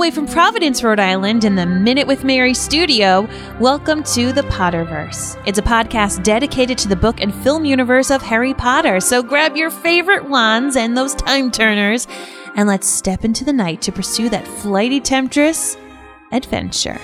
way from Providence, Rhode Island, in the Minute with Mary studio, welcome to the Potterverse. It's a podcast dedicated to the book and film universe of Harry Potter. So grab your favorite wands and those time turners, and let's step into the night to pursue that flighty temptress adventure.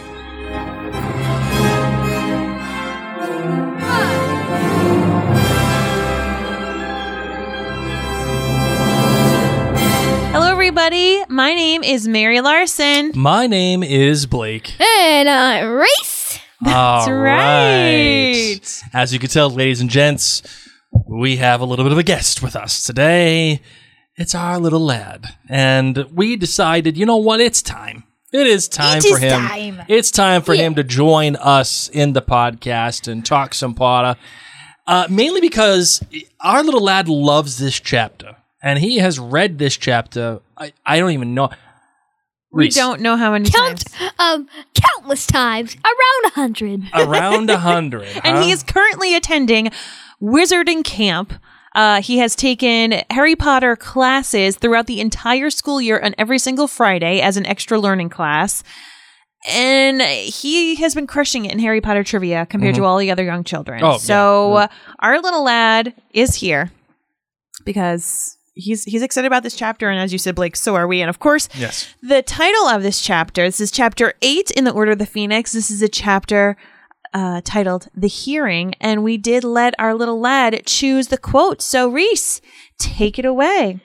Hello, everybody. My name is Mary Larson. My name is Blake. And I'm Reese. That's right. As you can tell, ladies and gents, we have a little bit of a guest with us today. It's our little lad. And we decided, you know what? It's time. It is time for him. It's time for him to join us in the podcast and talk some Potter. Mainly because our little lad loves this chapter. And he has read this chapter, I don't even know. Reese. We don't know how many times. Countless times. Around 100. Around 100. And he is currently attending Wizarding Camp. He has taken Harry Potter classes throughout the entire school year on every single Friday as an extra learning class. And he has been crushing it in Harry Potter trivia compared to all the other young children. Oh, so our little lad is here because he's excited about this chapter. And as you said, Blake, so are we. And of course, yes, the title of this chapter, this is chapter 8 in the Order of the Phoenix. This is a chapter titled The Hearing, and we did let our little lad choose the quote. So, Reese, take it away.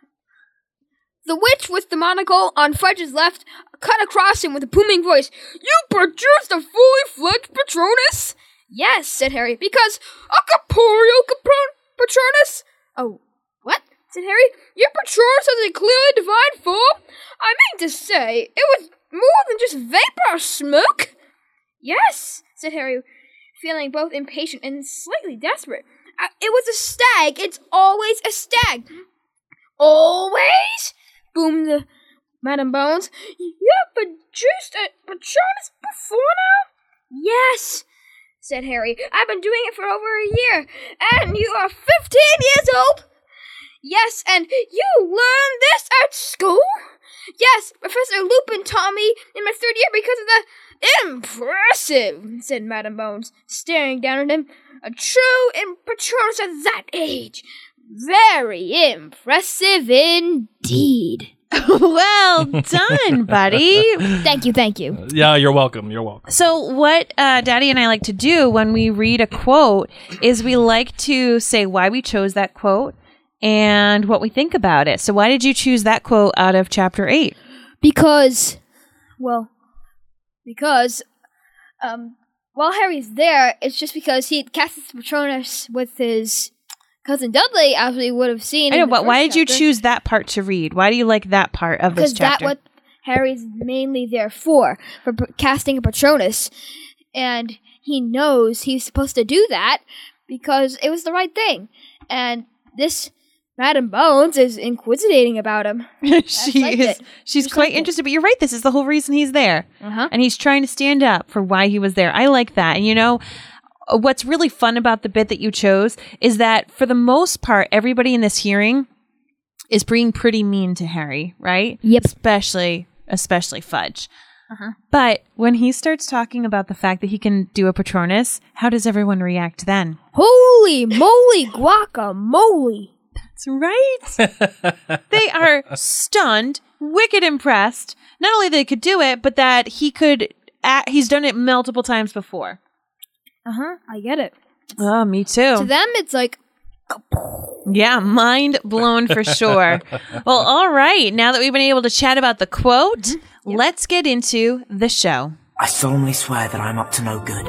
The witch with the monocle on Fudge's left cut across him with a booming voice. You produced a fully fledged Patronus? Yes, said Harry, because a corporeal Patronus? Oh, what? Said Harry. Your Patronus has a clearly defined form? I mean to say, it was more than just vapor or smoke? Yes, said Harry, feeling both impatient and slightly desperate. It was a stag. It's always a stag. Always? Boomed the Madam Bones. You have produced a Patronus before now? Yes, said Harry. I've been doing it for over a year. And you are 15 years old? Yes, and you learned this at school? Yes, Professor Lupin taught me in my third year because of the... Impressive, said Madam Bones, staring down at him. A true Patronus at that age. Very impressive indeed. Well done, buddy. Thank you. Yeah, you're welcome. So what Daddy and I like to do when we read a quote is we like to say why we chose that quote and what we think about it. So why did you choose that quote out of chapter 8? Because while Harry's there, it's just because he cast his Patronus with his cousin Dudley, as we would have seen. I know, but why did you choose that part to read? Why do you like that part of this chapter? Because that's what Harry's mainly there for casting a Patronus. And he knows he's supposed to do that because it was the right thing. And this Madam Bones is inquisiting about him. She's quite interested, but you're right, this is the whole reason he's there. And he's trying to stand up for why he was there. I like that. And you know, what's really fun about the bit that you chose is that for the most part, everybody in this hearing is being pretty mean to Harry, right? Yep. Especially Fudge. But when he starts talking about the fact that he can do a Patronus, how does everyone react then? Holy moly guacamole! That's right. They are stunned, wicked impressed. Not only that he could do it, but that he's done it multiple times before. I get it. Oh, me too. To them, it's like... Yeah, mind blown for sure. Well, all right. Now that we've been able to chat about the quote, let's get into the show. I solemnly swear that I'm up to no good.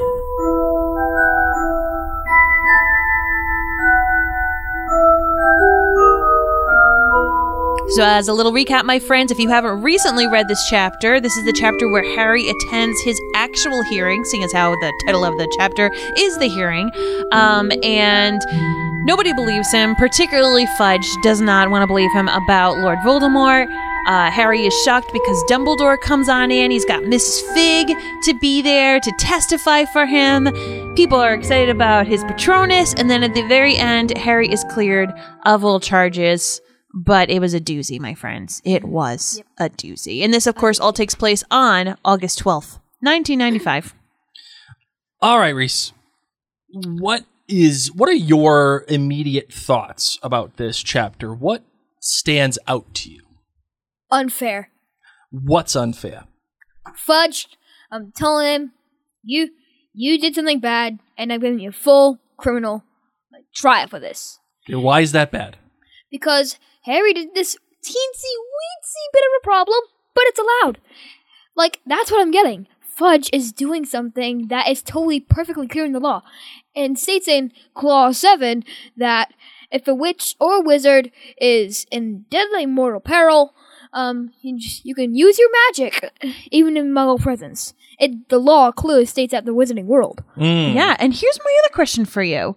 So as a little recap, my friends, if you haven't recently read this chapter, this is the chapter where Harry attends his actual hearing, seeing as how the title of the chapter is The Hearing. And nobody believes him, particularly Fudge does not want to believe him about Lord Voldemort. Harry is shocked because Dumbledore comes on in. He's got Mrs. Fig to be there to testify for him. People are excited about his Patronus. And then at the very end, Harry is cleared of all charges but it was a doozy, my friends. It was a doozy. And this, of course, all takes place on August 12th, 1995. All right, Reese. What are your immediate thoughts about this chapter? What stands out to you? Unfair. What's unfair? Fudge, I'm telling him, you did something bad, and I'm giving you a full criminal trial for this. Okay, why is that bad? Because Harry did this teensy-weensy bit of a problem, but it's allowed. That's what I'm getting. Fudge is doing something that is totally perfectly clear in the law, and states in Clause 7 that if a witch or wizard is in deadly mortal peril, you can use your magic, even in Muggle presence. The law clearly states that in the wizarding world. Yeah, and here's my other question for you.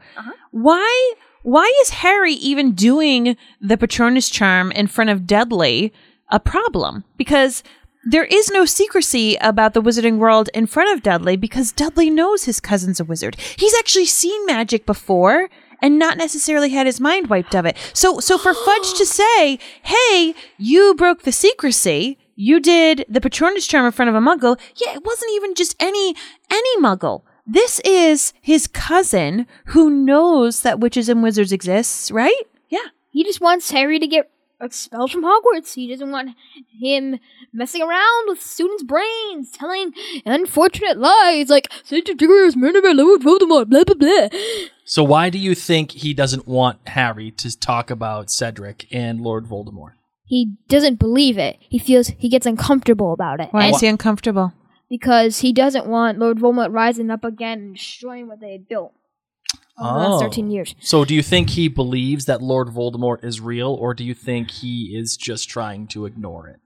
Why is Harry even doing the Patronus charm in front of Dudley a problem? Because there is no secrecy about the wizarding world in front of Dudley because Dudley knows his cousin's a wizard. He's actually seen magic before and not necessarily had his mind wiped of it. So for Fudge to say, hey, you broke the secrecy, you did the Patronus charm in front of a Muggle, yeah, it wasn't even just any Muggle. This is his cousin who knows that witches and wizards exist, right? Yeah. He just wants Harry to get expelled from Hogwarts. He doesn't want him messing around with students' brains, telling unfortunate lies like Sagittarius murdered by Lord Voldemort, blah, blah, blah. So why do you think he doesn't want Harry to talk about Cedric and Lord Voldemort? He doesn't believe it. He feels he gets uncomfortable about it. Why is he uncomfortable? Because he doesn't want Lord Voldemort rising up again and destroying what they had built over the last 13 years. So do you think he believes that Lord Voldemort is real, or do you think he is just trying to ignore it?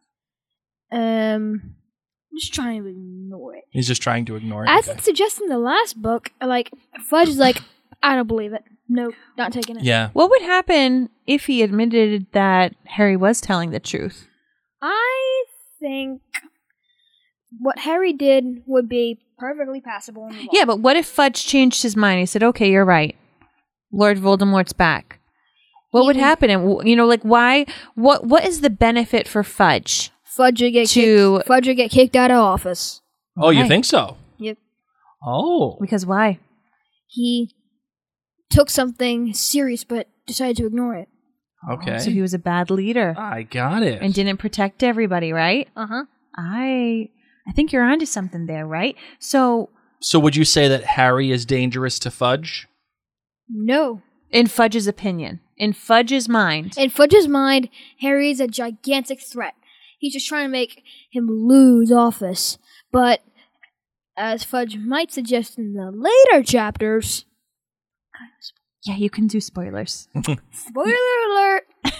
Just trying to ignore it. He's just trying to ignore it? As it suggests in the last book, Fudge is I don't believe it. Nope, not taking it. Yeah. What would happen if he admitted that Harry was telling the truth? I think what Harry did would be perfectly passable in the law. Yeah, but what if Fudge changed his mind? He said, okay, you're right. Lord Voldemort's back. What would happen? And, why? What is the benefit for Fudge? Fudge would get kicked out of office. Oh, you think so? Yep. Oh. Because why? He took something serious but decided to ignore it. Okay. So he was a bad leader. I got it. And didn't protect everybody, right? Uh-huh. I think you're onto something there, right? So would you say that Harry is dangerous to Fudge? No. In Fudge's opinion. In Fudge's mind. In Fudge's mind, Harry is a gigantic threat. He's just trying to make him lose office. But, as Fudge might suggest in the later chapters... Yeah, you can do spoilers. Spoiler alert!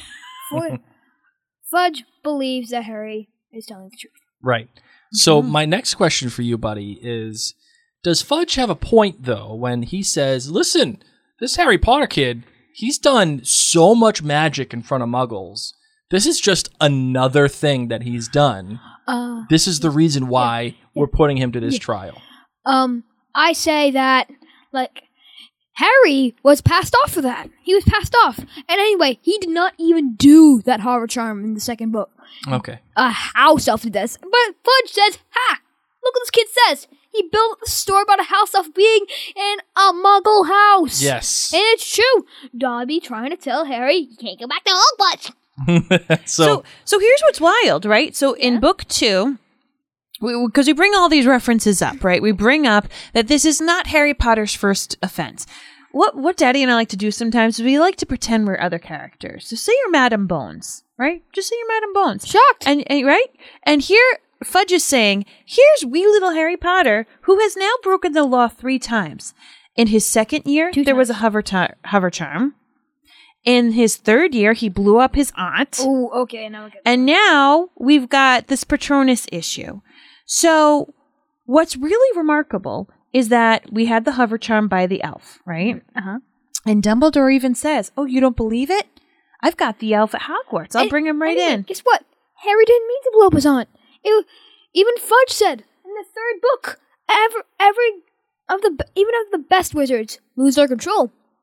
Fudge believes that Harry is telling the truth. Right. So my next question for you, buddy, is, does Fudge have a point, though, when he says, listen, this Harry Potter kid, he's done so much magic in front of Muggles. This is just another thing that he's done. This is the reason why we're putting him to this trial. I say that, Harry was passed off for that. He was passed off. And anyway, he did not even do that horror charm in the second book. Okay. A house elf did this. But Fudge says, ha! Look what this kid says. He built a story about a house elf being in a Muggle house. Yes. And it's true. Dobby trying to tell Harry, you can't go back to Hogwarts. So here's what's wild, right? So in book 2, because we bring all these references up, right? We bring up that this is not Harry Potter's first offense. What Daddy and I like to do sometimes is we like to pretend we're other characters. So say you're Madam Bones, right? Just say you're Madam Bones. Shocked. And right? And here Fudge is saying, here's wee little Harry Potter, who has now broken the law 3 times. In his second year, there was a hover charm. In his third year, he blew up his aunt. Oh, okay. Now and now we've got this Patronus issue. So what's really remarkable is that we had the hover charm by the elf, right? Uh-huh. And Dumbledore even says, oh, you don't believe it? I've got the elf at Hogwarts. I'll bring him right in. Guess what? Harry didn't mean to blow up his aunt. Even Fudge said in the third book, even of the best wizards lose their control.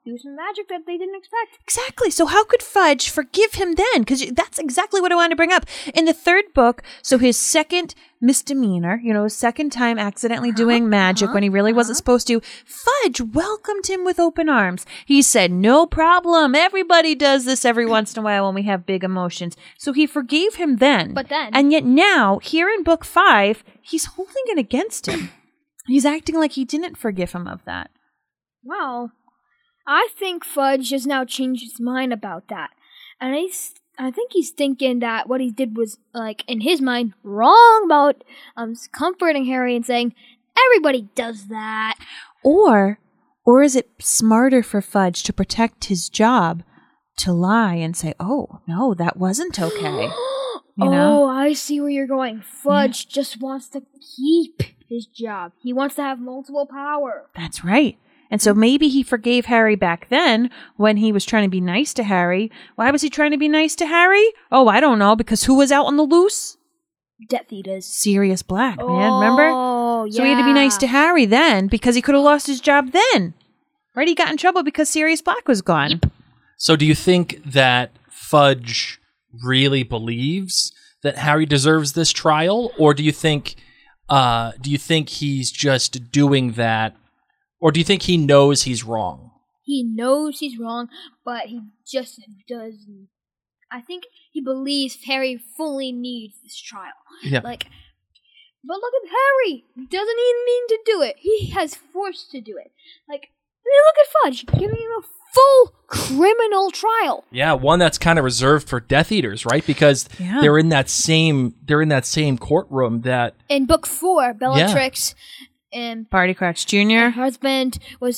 do some magic that they didn't expect. Exactly. So how could Fudge forgive him then? Because that's exactly what I wanted to bring up. In the third book, so his second misdemeanor, his second time accidentally doing magic when he really wasn't supposed to, Fudge welcomed him with open arms. He said, no problem. Everybody does this every once in a while when we have big emotions. So he forgave him then. But then... And yet now, here in book 5, he's holding it against him. He's acting like he didn't forgive him of that. Well, I think Fudge has now changed his mind about that. And I think he's thinking that what he did was, like, in his mind, wrong about comforting Harry and saying, everybody does that. Or is it smarter for Fudge to protect his job to lie and say, oh, no, that wasn't okay? Oh, I see where you're going. Fudge just wants to keep his job. He wants to have multiple power. That's right. And so maybe he forgave Harry back then when he was trying to be nice to Harry. Why was he trying to be nice to Harry? Oh, I don't know. Because who was out on the loose? Death Eaters. Sirius Black, man. Remember? Oh, yeah. So he had to be nice to Harry then because he could have lost his job then. Right? He got in trouble because Sirius Black was gone. Yep. So do you think that Fudge really believes that Harry deserves this trial? Or do you think he's just doing that? Or do you think he knows he's wrong? He knows he's wrong, but he just doesn't. I think he believes Harry fully needs this trial. Yeah. But look at Harry. He doesn't even mean to do it. He has forced to do it. Look at Fudge giving him a full criminal trial. Yeah, one that's kind of reserved for Death Eaters, right? Because they're in that same courtroom that in book 4, Bellatrix and Barty Crouch Jr. her husband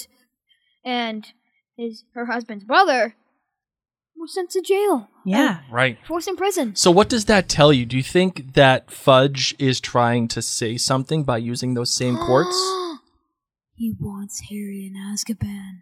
her husband's brother was sent to jail. Yeah. Right. Forced in prison. So what does that tell you? Do you think that Fudge is trying to say something by using those same courts? He wants Harry in Azkaban.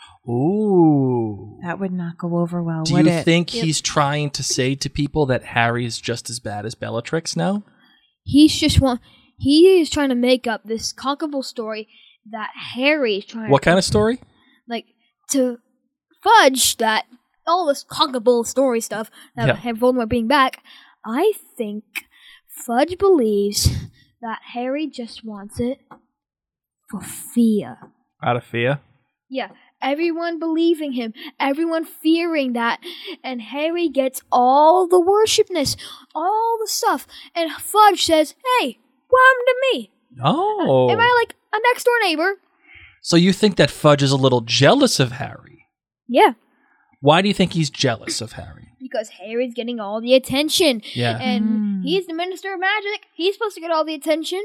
Ooh. That would not go over well, Do would you it? think he's trying to say to people that Harry is just as bad as Bellatrix now? He is trying to make up this cockable story that Harry is trying What kind of story? To fudge that all this cockable story stuff that have Voldemort being back. I think Fudge believes that Harry just wants it for fear. Out of fear? Yeah. Everyone believing him, everyone fearing that, and Harry gets all the worshipness, all the stuff, and Fudge says, hey, what happened to me? Oh. Am I like a next door neighbor? So you think that Fudge is a little jealous of Harry? Yeah. Why do you think he's jealous of Harry? Because Harry's getting all the attention. Yeah. And he's the Minister of Magic. He's supposed to get all the attention.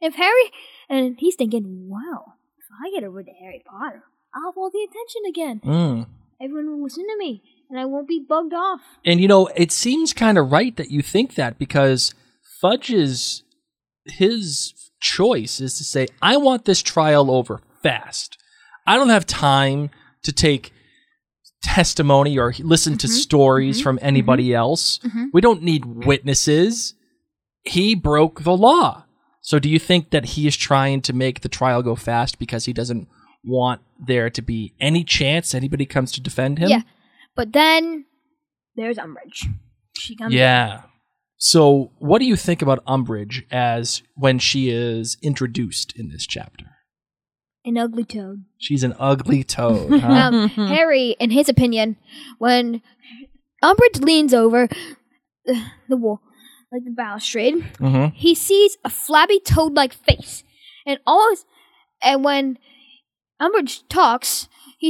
And he's thinking, wow, if I get rid of Harry Potter, I'll have all the attention again. Everyone will listen to me, and I won't be bugged off. And, it seems kind of right that you think that because Fudge's, his choice is to say, I want this trial over fast. I don't have time to take testimony or listen to stories from anybody else. We don't need witnesses. He broke the law. So do you think that he is trying to make the trial go fast because he doesn't want there to be any chance anybody comes to defend him? Yeah, but then there's Umbridge. She comes in. So what do you think about Umbridge as when she is introduced in this chapter? An ugly toad. She's an ugly toad. Huh? Harry, in his opinion, when Umbridge leans over the wall, like the balustrade, he sees a flabby toad-like face, and when Umbridge talks,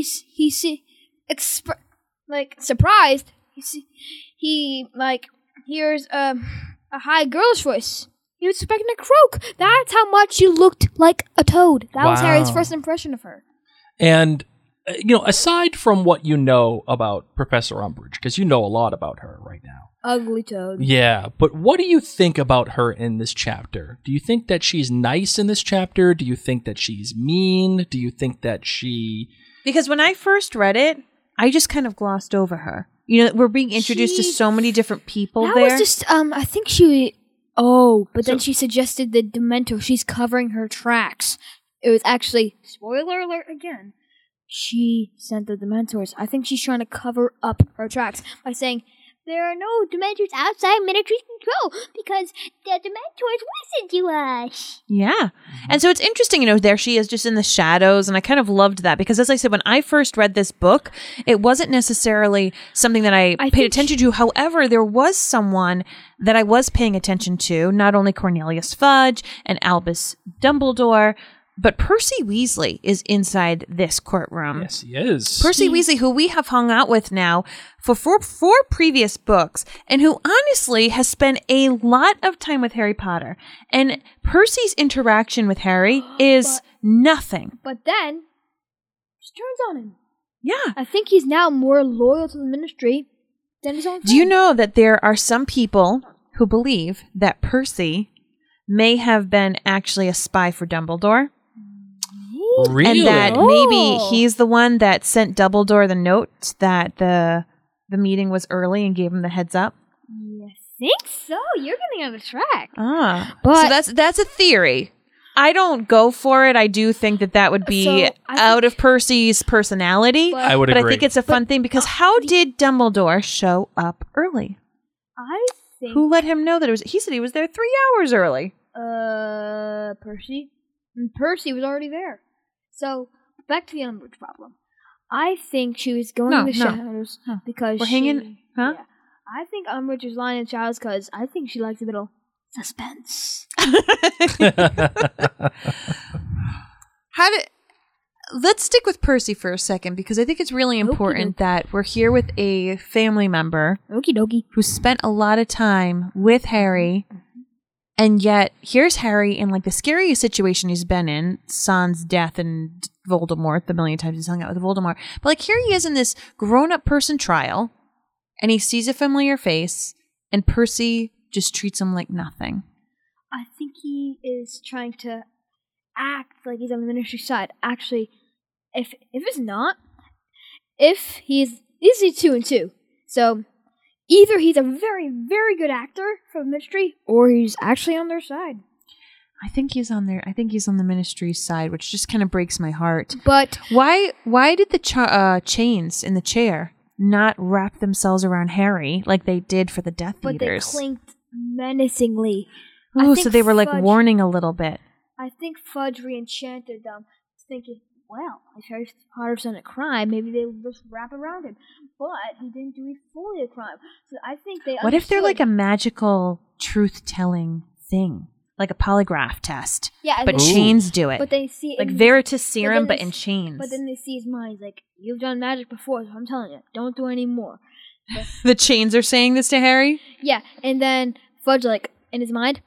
surprised. He hears a high girlish voice. He was expecting a croak. That's how much she looked like a toad. That was Harry's first impression of her. And aside from what you know about Professor Umbridge, because you know a lot about her right now. Ugly toad. Yeah, but what do you think about her in this chapter? Do you think that she's nice in this chapter? Do you think that she's mean? Do you think that she... Because when I first read it, I just kind of glossed over her. We're being introduced to so many different people there. That was just, I think she... Oh, but then she suggested the Dementor. She's covering her tracks. It was actually, spoiler alert again, she sent the Dementors. I think she's trying to cover up her tracks by saying there are no Dementors outside Ministry's control because the Dementors listened to us. Yeah. And so it's interesting, there she is just in the shadows. And I kind of loved that because, as I said, when I first read this book, it wasn't necessarily something that I paid attention to. However, there was someone that I was paying attention to, not only Cornelius Fudge and Albus Dumbledore, but Percy Weasley is inside this courtroom. Yes, he is. Percy Weasley, who we have hung out with now for four previous books, and who honestly has spent a lot of time with Harry Potter. And Percy's interaction with Harry is nothing. But then, she turns on him. Yeah. I think he's now more loyal to the Ministry than his own friend. Do you know that there are some people who believe that Percy may have been actually a spy for Dumbledore? Really? And that maybe he's the one that sent Dumbledore the note that the meeting was early and gave him the heads up? I think so. You're getting on the track. So that's a theory. I don't go for it. I do think that would be out of Percy's personality. I would agree. But I think it's a fun thing because how did Dumbledore show up early? I think... Who let him know that it was... He said he was there 3 hours early. Percy? And Percy was already there. So, back to the Umbridge problem. I think she was going in the shadows because we're hanging... Huh? Yeah, I think Umbridge was lying in the shadows because I think she likes a little suspense. Let's stick with Percy for a second because I think it's really important that we're here with a family member who spent a lot of time with Harry. And yet, here's Harry in like the scariest situation he's been in, Sans death and Voldemort, the million times he's hung out with Voldemort. But like here he is in this grown-up person trial, and he sees a familiar face, and Percy just treats him like nothing. I think he is trying to act like he's on the Ministry side. Actually, if it's not, if he's 2 and 2, so... either he's a very, very good actor for the Ministry, or he's actually on their side. I think he's on the Ministry's side, which just kind of breaks my heart. But why did the chains in the chair not wrap themselves around Harry like they did for the Death Eaters? But they clinked menacingly. Oh, so they were like warning a little bit. I think Fudge re-enchanted them, thinking, well, if Harry Potter's done a crime, maybe they'll just wrap around him. But he didn't do fully a crime. So I think they What if they're like a magical truth-telling thing? Like a polygraph test. Yeah. But chains do it. But they see like Veritas Serum, but in chains. But then they see his mind. He's like, you've done magic before, so I'm telling you, don't do any more. The chains are saying this to Harry? Yeah. And then Fudge, like, in his mind,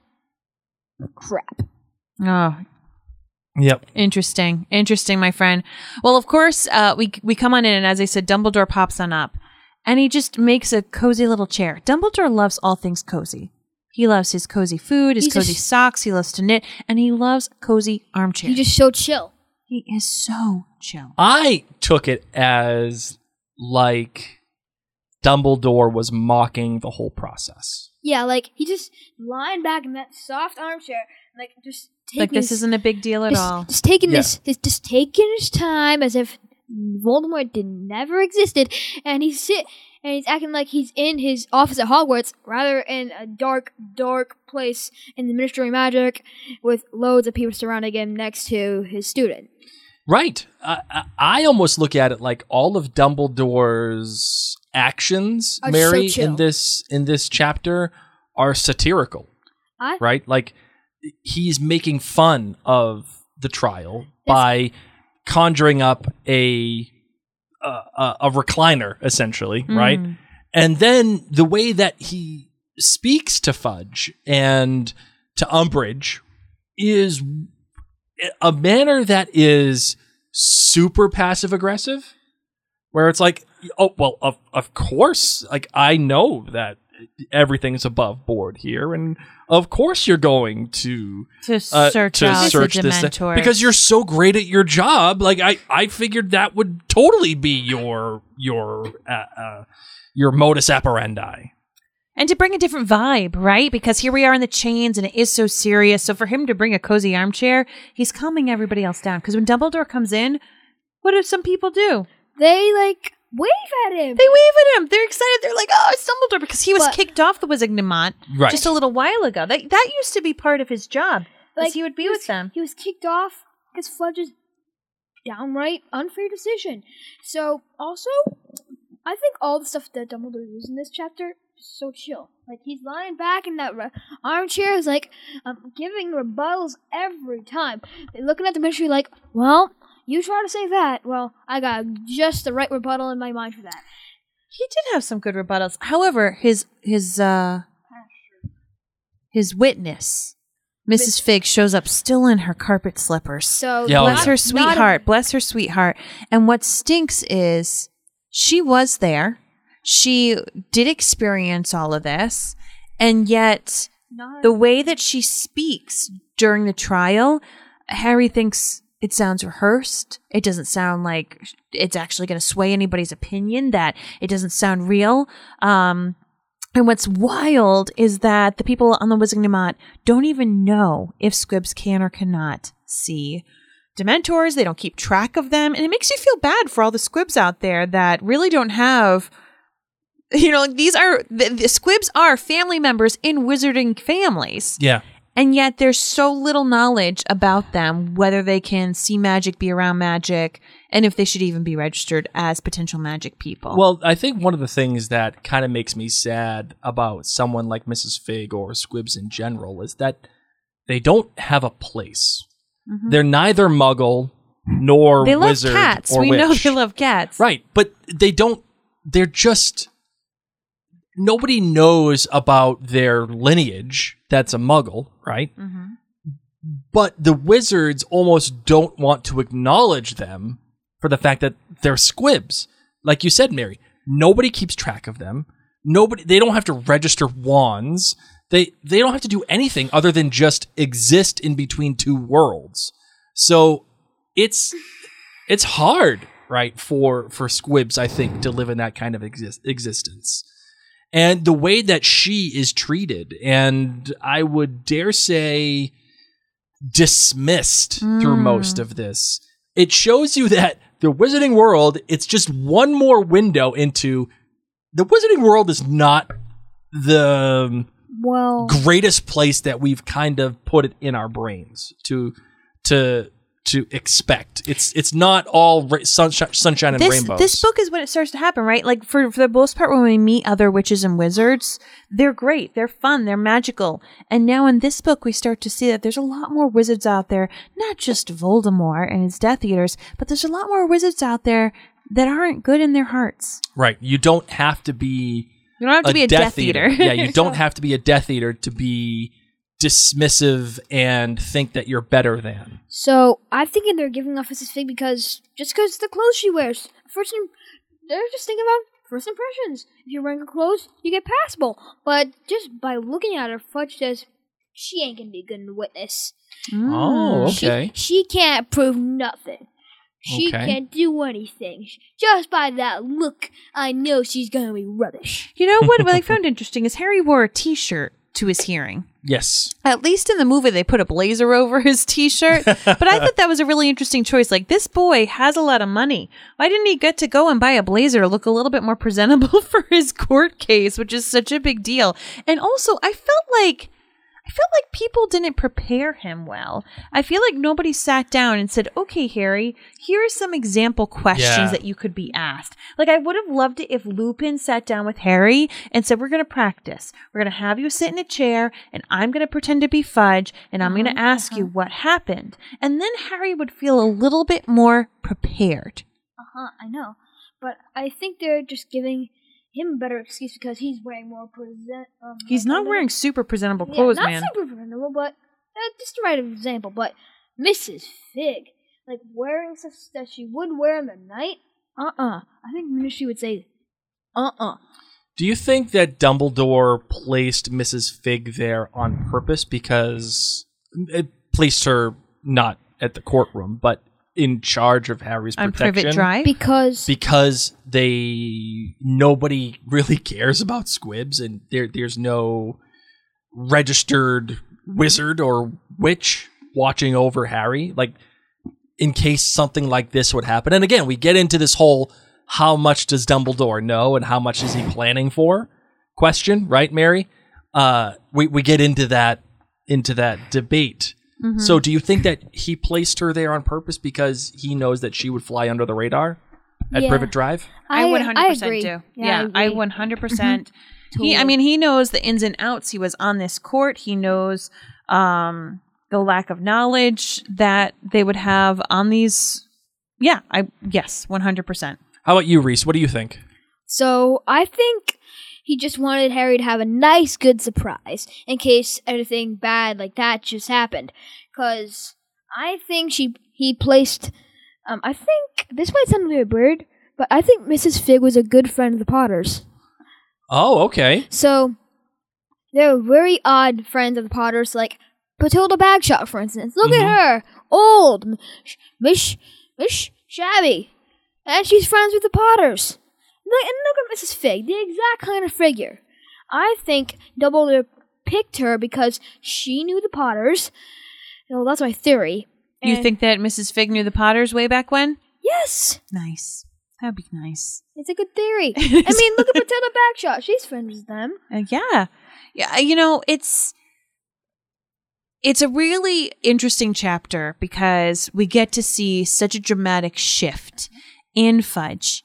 crap. Oh, yep. Interesting, my friend. Well, of course, we come on in, and as I said, Dumbledore pops on up, and he just makes a cozy little chair. Dumbledore loves all things cozy. He loves his cozy food, his cozy socks. He loves to knit, and he loves cozy armchairs. He's just so chill. He is so chill. I took it as like Dumbledore was mocking the whole process. Yeah, like he just lying back in that soft armchair, like just taking like this isn't a big deal at all. Just taking just taking his time as if Voldemort never existed, and he's acting like he's in his office at Hogwarts, rather in a dark, dark place in the Ministry of Magic with loads of people surrounding him next to his student. Right. I almost look at it like all of Dumbledore's actions, Mary, so in this chapter are satirical. Right? Like he's making fun of the trial by conjuring up a recliner, essentially, right? And then the way that he speaks to Fudge and to Umbridge is a manner that is super passive aggressive, where it's like, oh well, of course, like I know that everything's above board here, and of course you're going to search this because you're so great at your job. Like I figured that would totally be your modus operandi. And to bring a different vibe, right? Because here we are in the chains and it is so serious. So for him to bring a cozy armchair, he's calming everybody else down. Because when Dumbledore comes in, What do some people do? They wave at him. They wave at him. They're excited. They're like, "Oh, it's Dumbledore," because he was But- kicked off the Wizarding Right. just a little while ago. That used to be part of his job. He would be with them. He was kicked off because Fudge's downright unfair decision. So, also, I think all the stuff that Dumbledore does in this chapter is so chill. He's lying back in that armchair, is giving rebuttals every time. They're looking at the mystery well, you try to say that. Well, I got just the right rebuttal in my mind for that. He did have some good rebuttals. However, his witness, Mrs. Fig, shows up still in her carpet slippers. So, Yeah, Bless her not sweetheart. Bless her sweetheart. And what stinks is she was there. She did experience all of this. And yet, the way that she speaks during the trial, Harry thinks it sounds rehearsed. It doesn't sound like it's actually going to sway anybody's opinion, that it doesn't sound real. And what's wild is that the people on the Wizarding don't even know if Squibs can or cannot see Dementors. They don't keep track of them. And it makes you feel bad for all the Squibs out there that really don't have, these are, the Squibs are family members in wizarding families. Yeah. And yet there's so little knowledge about them, whether they can see magic, be around magic, and if they should even be registered as potential magic people. Well, I think one of the things that kind of makes me sad about someone like Mrs. Fig or Squibs in general is that they don't have a place. Mm-hmm. They're neither Muggle nor they love wizard cats. or We witch. know they love cats. Right, but they're just, nobody knows about their lineage that's a Muggle, right? Mm-hmm. But the wizards almost don't want to acknowledge them for the fact that they're Squibs. Like you said, Mary, nobody keeps track of them. They don't have to register wands. They don't have to do anything other than just exist in between two worlds. So it's hard, right, for Squibs, I think, to live in that kind of existence. And the way that she is treated, and I would dare say dismissed through most of this, it shows you that the wizarding world, it's just one more window into the wizarding world is not the greatest place that we've kind of put it in our brains to expect. It's not all sunshine and rainbows. This book is when it starts to happen, right? For the most part, when we meet other witches and wizards, they're great, they're fun, they're magical. And now in this book, we start to see that there's a lot more wizards out there, not just Voldemort and his Death Eaters, but there's a lot more wizards out there that aren't good in their hearts. Right. You don't have to be... You don't have to be a Death Eater. Yeah, you don't have to be a Death Eater to be dismissive and think that you're better than. So, I'm thinking they're giving off Mrs. Fig because the clothes she wears. They're just thinking about first impressions. If you're wearing her clothes, you get passable. But just by looking at her, Fudge says, she ain't gonna be good in the witness. Oh, okay. She can't prove nothing. She Okay. can't do anything. Just by that look, I know she's gonna be rubbish. You know what I found interesting is Harry wore a t-shirt to his hearing. Yes. At least in the movie, they put a blazer over his t-shirt. But I thought that was a really interesting choice. This boy has a lot of money. Why didn't he get to go and buy a blazer to look a little bit more presentable for his court case, which is such a big deal? And also, I felt like people didn't prepare him well. I feel like nobody sat down and said, okay, Harry, here are some example questions that you could be asked. I would have loved it if Lupin sat down with Harry and said, we're going to practice. We're going to have you sit in a chair and I'm going to pretend to be Fudge and I'm going to ask you what happened. And then Harry would feel a little bit more prepared. I know. But I think they're just giving him a better excuse because he's wearing more He's not wearing super presentable clothes, not man. super presentable, but just the right example. But Mrs. Fig, wearing stuff that she would wear in the night, I think Ministry would say, Do you think that Dumbledore placed Mrs. Fig there on purpose because it placed her not at the courtroom, but in charge of Harry's On protection? Privet Drive? Because nobody really cares about Squibs, and there's no registered wizard or witch watching over Harry. in case something like this would happen. And again, we get into this whole how much does Dumbledore know and how much is he planning for question, right, Mary? We get into that debate. Mm-hmm. So do you think that he placed her there on purpose because he knows that she would fly under the radar at Privet Drive? I 100% agree. do. Yeah, I 100%. Totally. He knows the ins and outs. He was on this court. He knows the lack of knowledge that they would have on these. Yes, 100%. How about you, Reese? What do you think? So I think he just wanted Harry to have a nice, good surprise in case anything bad like that just happened. Because I think he placed. I think this might sound really weird, but I think Mrs. Fig was a good friend of the Potters. Oh, okay. So they're very odd friends of the Potters, like Matilda Bagshot, for instance. Look at her, old, mish, shabby, and she's friends with the Potters. And look at Mrs. Fig, the exact kind of figure. I think Dumbledore picked her because she knew the Potters. Well, that's my theory. You think that Mrs. Fig knew the Potters way back when? Yes. Nice. That'd be nice. It's a good theory. I mean, look at Matilda Bagshot. She's friends with them. Yeah. It's a really interesting chapter because we get to see such a dramatic shift in Fudge.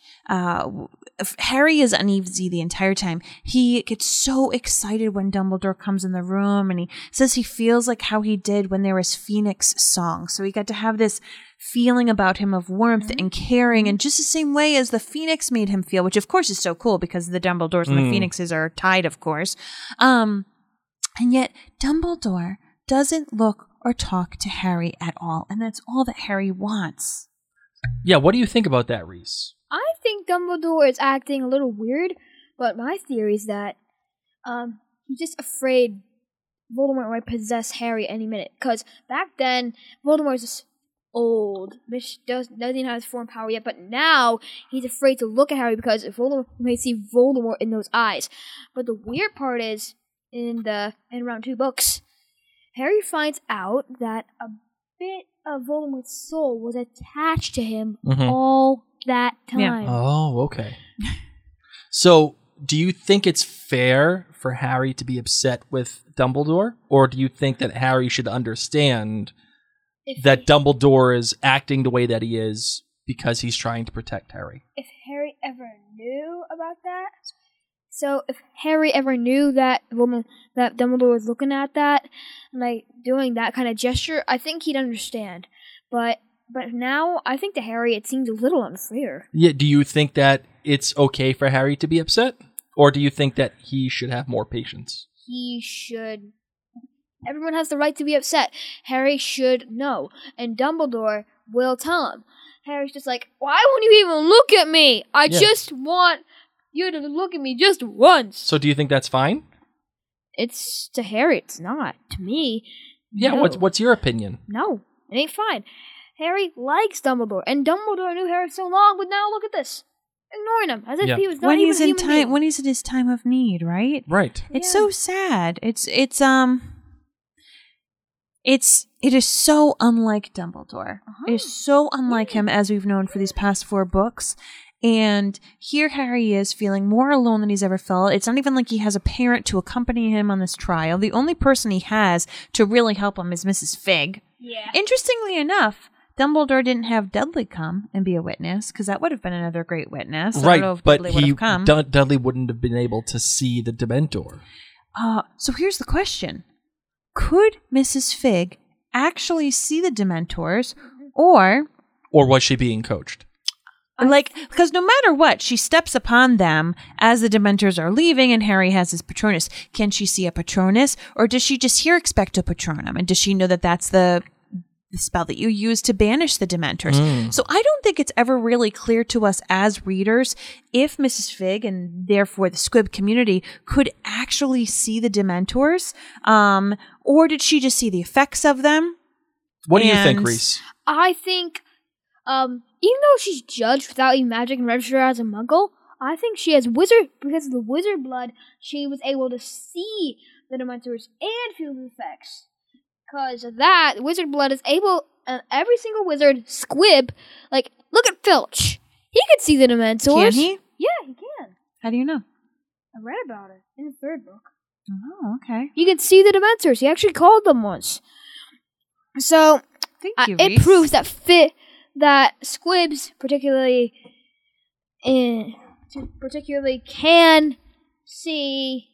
Harry is uneasy the entire time. He gets so excited when Dumbledore comes in the room, and he says he feels like how he did when there was Phoenix song. So he got to have this feeling about him of warmth and caring, and just the same way as the Phoenix made him feel, which of course is so cool because the Dumbledores and the Phoenixes are tied, of course. And yet Dumbledore doesn't look or talk to Harry at all, and that's all that Harry wants. Yeah, what do you think about that, Reese? I think Dumbledore is acting a little weird, but my theory is that he's just afraid Voldemort might possess Harry any minute. Because back then, Voldemort was just old, which doesn't have his form power yet, but now he's afraid to look at Harry because Voldemort may see Voldemort in those eyes. But the weird part is, in round 2 books, Harry finds out that a bit of Voldemort's soul was attached to him all that time. Yeah. Oh, okay. So, do you think it's fair for Harry to be upset with Dumbledore? Or do you think that Harry should understand that Dumbledore is acting the way that he is because he's trying to protect Harry? If Harry ever knew about that... So, if Harry ever knew that Dumbledore was looking at that, like, doing that kind of gesture, I think he'd understand. But now, I think to Harry, it seems a little unfair. Yeah, do you think that it's okay for Harry to be upset? Or do you think that he should have more patience? He should. Everyone has the right to be upset. Harry should know. And Dumbledore will tell him. Harry's just like, why won't you even look at me? I just want you to look at me just once. So do you think that's fine? It's to Harry, it's not. To me, yeah. No. What's your opinion? No, it ain't fine. Harry likes Dumbledore, and Dumbledore knew Harry so long, but now look at this. Ignoring him, as if he was not when even he's a human being. when he's in his time of need, right? Right. It's so sad. It is so unlike Dumbledore. It is so unlike him as we've known for these past 4 books. And here Harry is feeling more alone than he's ever felt. It's not even like he has a parent to accompany him on this trial. The only person he has to really help him is Mrs. Fig. Yeah. Interestingly enough, Dumbledore didn't have Dudley come and be a witness, because that would have been another great witness. Right, I don't know if but Dudley would have come. Dudley wouldn't have been able to see the Dementor. So here's the question. Could Mrs. Fig actually see the Dementors, or was she being coached? Because no matter what, she steps upon them as the Dementors are leaving and Harry has his Patronus. Can she see a Patronus, or does she just hear Expecto Patronum? And does she know that that's the spell that you use to banish the Dementors? So I don't think it's ever really clear to us as readers if Mrs. Fig, and therefore the Squib community, could actually see the Dementors, or did she just see the effects of them? What do you think, Reese? I think, even though she's judged without any magic and registered as a Muggle, I think she has wizard, because of the wizard blood, she was able to see the Dementors and feel the effects. Because of that, wizard blood is able and every single wizard, Squib, like, look at Filch. He could see the Dementors. Can he? Yeah, he can. How do you know? I read about it in the third book. Oh, okay. He could see the Dementors. He actually called them once. So, Thank you, it Reese. proves that Squibs particularly can see.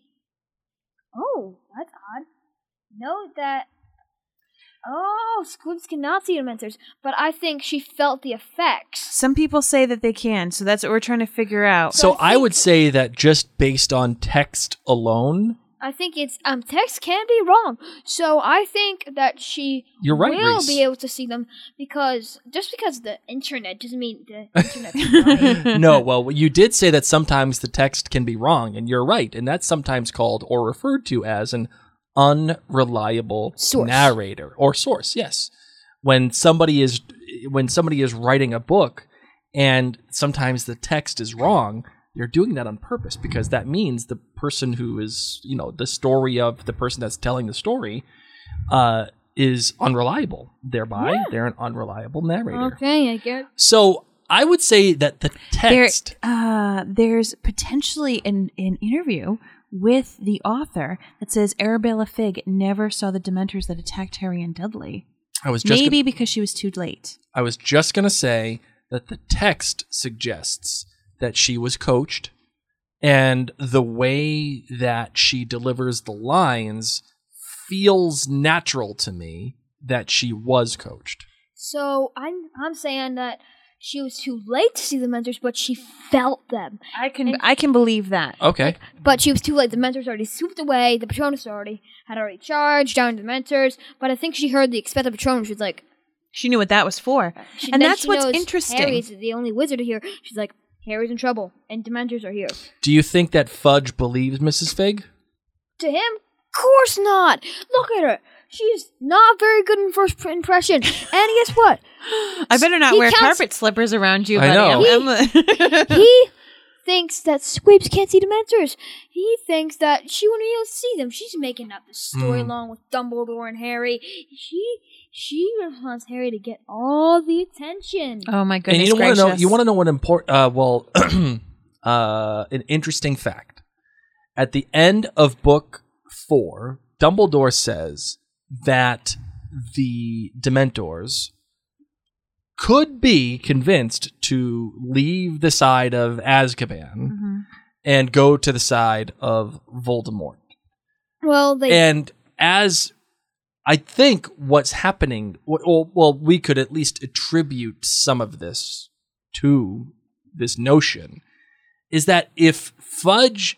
Oh, that's odd. Note that. Oh, Squibs cannot see Dementors, but I think she felt the effects. Some people say that they can, so that's what we're trying to figure out. So I would say that just based on text alone, I think it's text can be wrong. So I think that she You're right, will Reese. be able to see them because the internet doesn't mean the internet's right. no, well, you did say that sometimes the text can be wrong, and you're right, and that's sometimes called or referred to as an unreliable Source. narrator or source. Yes, when somebody is writing a book, and sometimes the text is wrong, they're doing that on purpose because that means the person who is, the story of the person that's telling the story, is unreliable. Thereby, they're an unreliable narrator. Okay, I get. So I would say that the text. There's potentially an interview with the author that says Arabella Figg never saw the Dementors that attacked Harry and Dudley. Maybe because she was too late. I was just going to say that the text suggests that she was coached, and the way that she delivers the lines feels natural to me that she was coached. So I'm saying that she was too late to see the Dementors, but she felt them. I can believe that. Okay. But she was too late. The Dementors already swooped away. The Patronus had already charged down the Dementors. But I think she heard the Expecto Patronus. She was like, she knew what that was for, and that's what's interesting. Harry's the only wizard here. She's like, Harry's in trouble, and Dementors are here. Do you think that Fudge believes Mrs. Figg? To him, of course not. Look at her. She's not very good in first impression. And guess what? I better not wear carpet slippers around you, buddy. I know. He thinks that Squibs can't see Dementors. He thinks that she wouldn't be able to see them. She's making up the story along with Dumbledore and Harry. She wants Harry to get all the attention. Oh my goodness! And you want to know what important? An interesting fact. At the end of book 4, Dumbledore says that the Dementors could be convinced to leave the side of Azkaban and go to the side of Voldemort. Well, and as I think what's happening, well, we could at least attribute some of this to this notion, is that if Fudge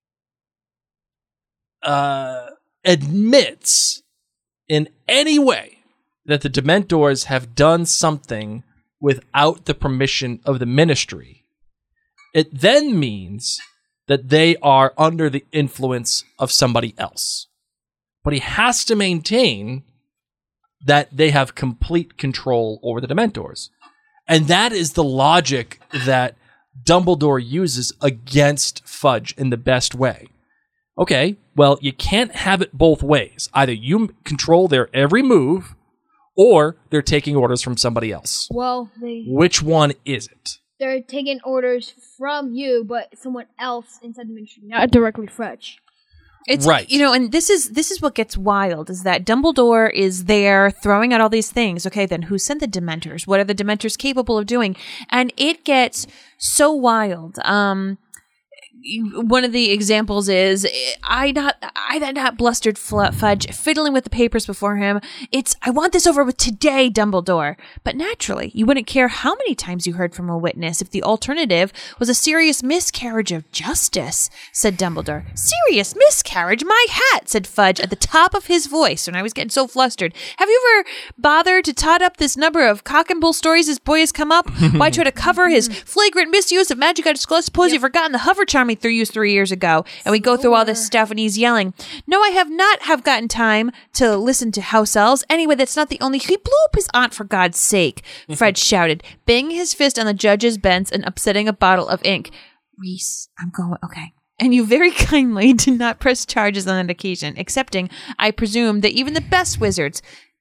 admits in any way that the Dementors have done something without the permission of the Ministry, it then means that they are under the influence of somebody else. But he has to maintain that they have complete control over the Dementors. And that is the logic that Dumbledore uses against Fudge in the best way. Okay, well, you can't have it both ways. Either you control their every move, or they're taking orders from somebody else. Well, which one is it? They're taking orders from you, but someone else inside the Ministry, not directly Fudge. It's right. And this is what gets wild, is that Dumbledore is there throwing out all these things. Okay, then who sent the Dementors? What are the Dementors capable of doing? And it gets so wild. One of the examples is I that blustered Fudge fiddling with the papers before him. I want this over with today, Dumbledore. But naturally, you wouldn't care how many times you heard from a witness if the alternative was a serious miscarriage of justice, said Dumbledore. Serious miscarriage? My hat, said Fudge at the top of his voice when I was getting so flustered. Have you ever bothered to tot up this number of cock and bull stories this boy has come up? Why try to cover his flagrant misuse of magic? I suppose you've forgotten the hover charm he used 3 years ago, and we go through all this stuff and he's yelling, no, I have not gotten time to listen to house elves. Anyway, that's not the only. He blew up his aunt, for God's sake, Fred shouted, banging his fist on the judge's bench and upsetting a bottle of ink. Reese, I'm going, okay. And you very kindly did not press charges on that occasion, accepting, I presume, that even the best wizards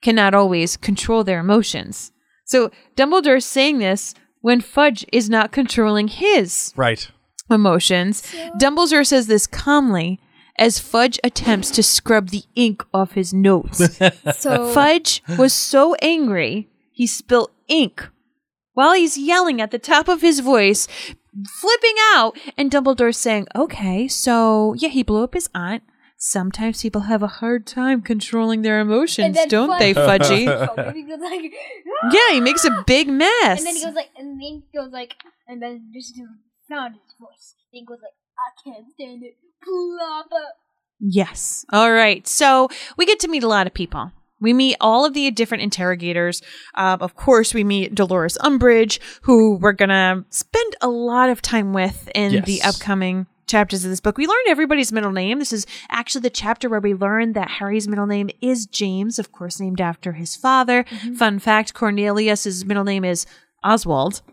cannot always control their emotions. So Dumbledore's saying this when Fudge is not controlling his emotions. Dumbledore says this calmly as Fudge attempts to scrub the ink off his notes. Fudge was so angry, he spilled ink while he's yelling at the top of his voice, flipping out, and Dumbledore's saying, okay, so yeah, he blew up his aunt. Sometimes people have a hard time controlling their emotions, don't they, Fudgy? Yeah, he makes a big mess. And then he goes like, and then just found his voice. He goes like, I can't stand it. Ploppa. Yes. All right. So we get to meet a lot of people. We meet all of the different interrogators. Of course, we meet Dolores Umbridge, who we're going to spend a lot of time with in the upcoming chapters of this book. We learned everybody's middle name. This is actually the chapter where we learn that Harry's middle name is James, of course, named after his father. Fun fact, Cornelius's middle name is Oswald.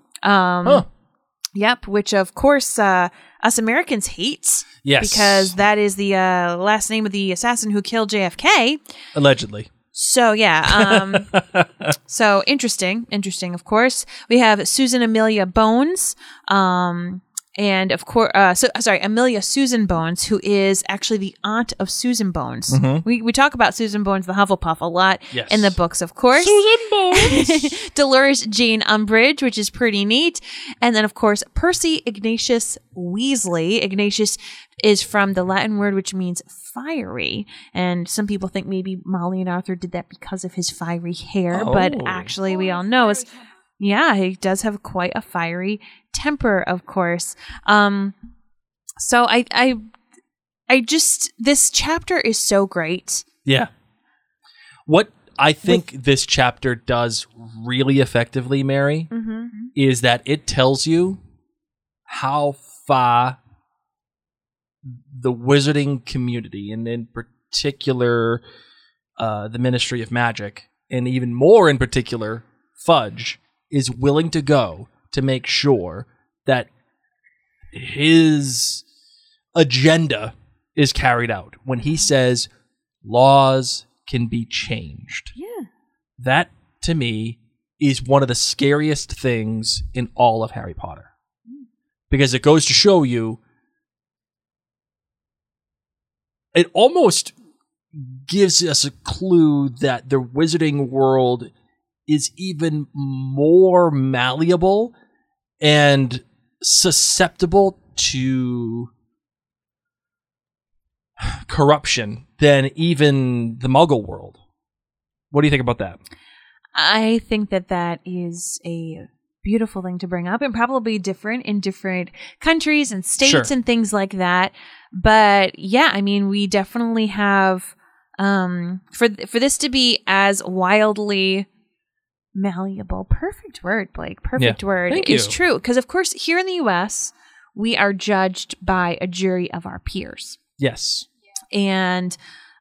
Yep, which of course us Americans hate. Yes. Because that is the last name of the assassin who killed JFK. Allegedly. So, yeah. So, interesting, of course. We have Susan Amelia Bones. And of course, Amelia Susan Bones, who is actually the aunt of Susan Bones. We talk about Susan Bones, the Hufflepuff, a lot in the books, of course. Susan Bones! Dolores Jane Umbridge, which is pretty neat. And then, of course, Percy Ignatius Weasley. Ignatius is from the Latin word which means fiery. And some people think maybe Molly and Arthur did that because of his fiery hair. But actually, we all know is... Yeah, he does have quite a fiery temper, of course. So I just, this chapter is so great. Yeah. What I think this chapter does really effectively, Mary, is that it tells you how far the wizarding community, and in particular the Ministry of Magic, and even more in particular Fudge, is willing to go to make sure that his agenda is carried out. When he says laws can be changed. Yeah. That, to me, is one of the scariest things in all of Harry Potter. Because it goes to show you, it almost gives us a clue that the wizarding world is even more malleable and susceptible to corruption than even the Muggle world. What do you think about that? I think that is a beautiful thing to bring up, and probably different in different countries and states and things like that. But yeah, I mean, we definitely have for this to be as wildly malleable. Perfect word, Blake. Perfect word. Thank is you. true. Because, of course, here in the U.S., we are judged by a jury of our peers. Yes. And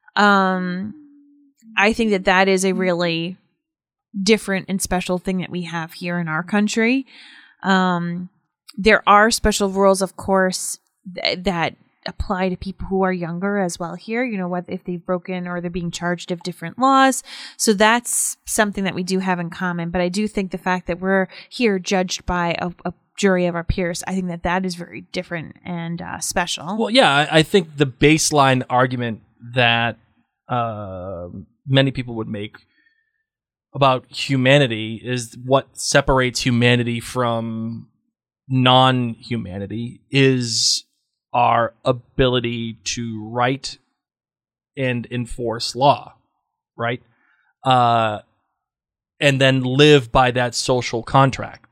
I think that is a really different and special thing that we have here in our country. There are special rules, of course, that apply to people who are younger as well here, you know, what if they've broken or they're being charged of different laws. So that's something that we do have in common. But I do think the fact that we're here judged by a jury of our peers, I think that is very different and special. Well, yeah, I think the baseline argument that many people would make about humanity is what separates humanity from non-humanity is our ability to write and enforce law, right? And then live by that social contract.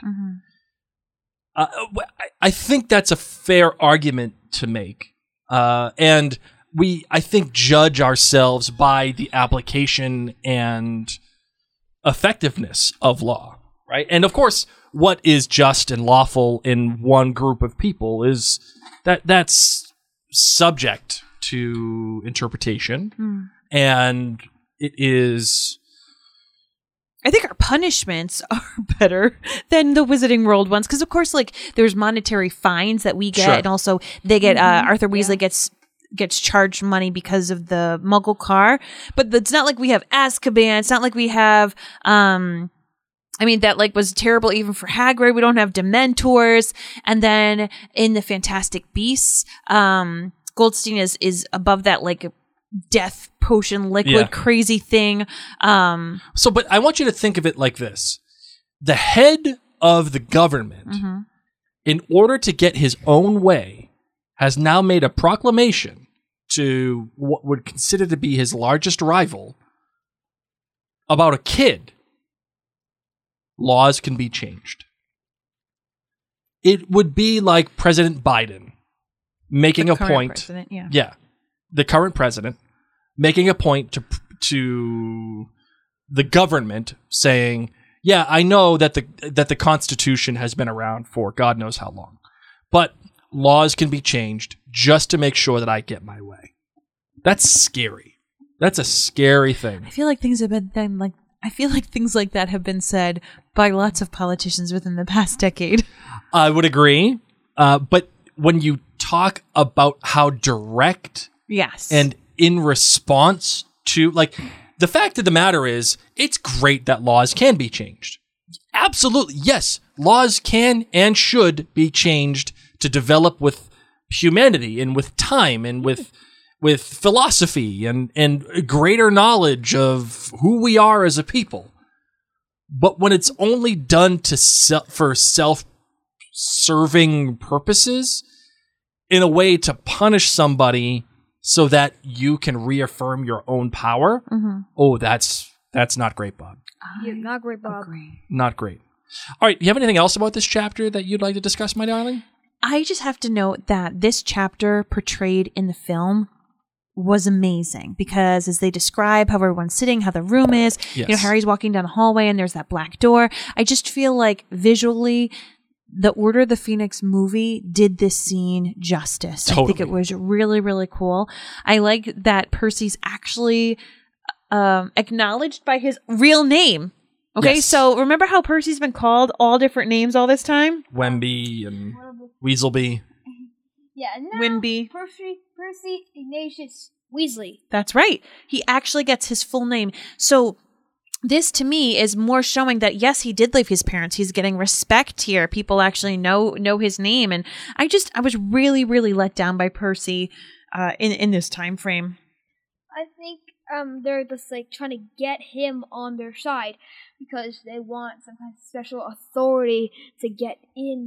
I think that's a fair argument to make. And we, I think, judge ourselves by the application and effectiveness of law, right? And of course, what is just and lawful in one group of people is that's subject to interpretation, and it is. I think our punishments are better than the Wizarding World ones because, of course, like there's monetary fines that we get, and also they get Arthur Weasley gets gets charged money because of the Muggle car. But it's not like we have Azkaban. It's not like we have, that like was terrible even for Hagrid. We don't have Dementors. And then in the Fantastic Beasts, Goldstein is above that like death potion liquid crazy thing. But I want you to think of it like this. The head of the government, in order to get his own way, has now made a proclamation to what would consider to be his largest rival about a kid. Laws can be changed. It would be like President Biden making a point. The current president making a point to the government saying, "Yeah, I know that the Constitution has been around for God knows how long, but laws can be changed just to make sure that I get my way." That's scary. That's a scary thing. I feel like things have been like. I feel like things like that have been said by lots of politicians within the past decade. I would agree, but when you talk about how direct, and in response to, like, the fact of the matter is, it's great that laws can be changed. Absolutely, yes, laws can and should be changed to develop with humanity and with time and with philosophy and greater knowledge of who we are as a people. But when it's only done for self-serving purposes, in a way to punish somebody so that you can reaffirm your own power, that's not great, Bob. Yeah, not great, Bob. Not great. All right, do you have anything else about this chapter that you'd like to discuss, my darling? I just have to note that this chapter portrayed in the film was amazing, because as they describe how everyone's sitting, how the room is, Harry's walking down the hallway and there's that black door. I just feel like visually the Order of the Phoenix movie did this scene justice. Totally. I think it was really, really cool. I like that Percy's actually acknowledged by his real name. Okay, so remember how Percy's been called all different names all this time? Wemby and Weaselby. Yeah, no, Wimby. Percy Ignatius Weasley. That's right. He actually gets his full name. So this to me is more showing that yes, he did leave his parents. He's getting respect here. People actually know his name, and I was really, really let down by Percy in this time frame. I think they're just like trying to get him on their side because they want some kind of special authority to get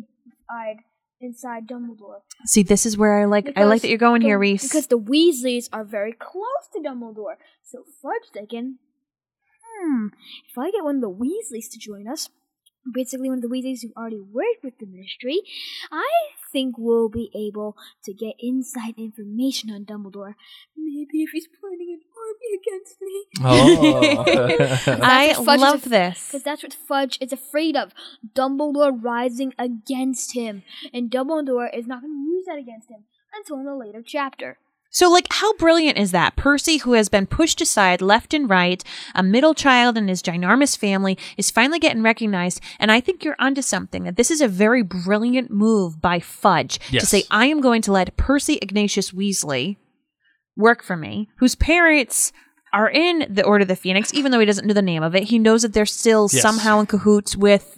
inside Dumbledore. See, this is where I like that you're going here, Reese. Because the Weasleys are very close to Dumbledore. So Fudge's thinking, if I get one of the Weasleys to join us, basically one of the Weasleys who already worked with the Ministry, I think we'll be able to get inside information on Dumbledore. Maybe if he's planning an army against me. I love this. Because that's what Fudge is afraid of. Dumbledore rising against him. And Dumbledore is not going to use that against him until in a later chapter. So, like, how brilliant is that? Percy, who has been pushed aside left and right, a middle child in his ginormous family, is finally getting recognized. And I think you're onto something, that this is a very brilliant move by Fudge to say, I am going to let Percy Ignatius Weasley work for me, whose parents are in the Order of the Phoenix, even though he doesn't know the name of it. He knows that they're still somehow in cahoots with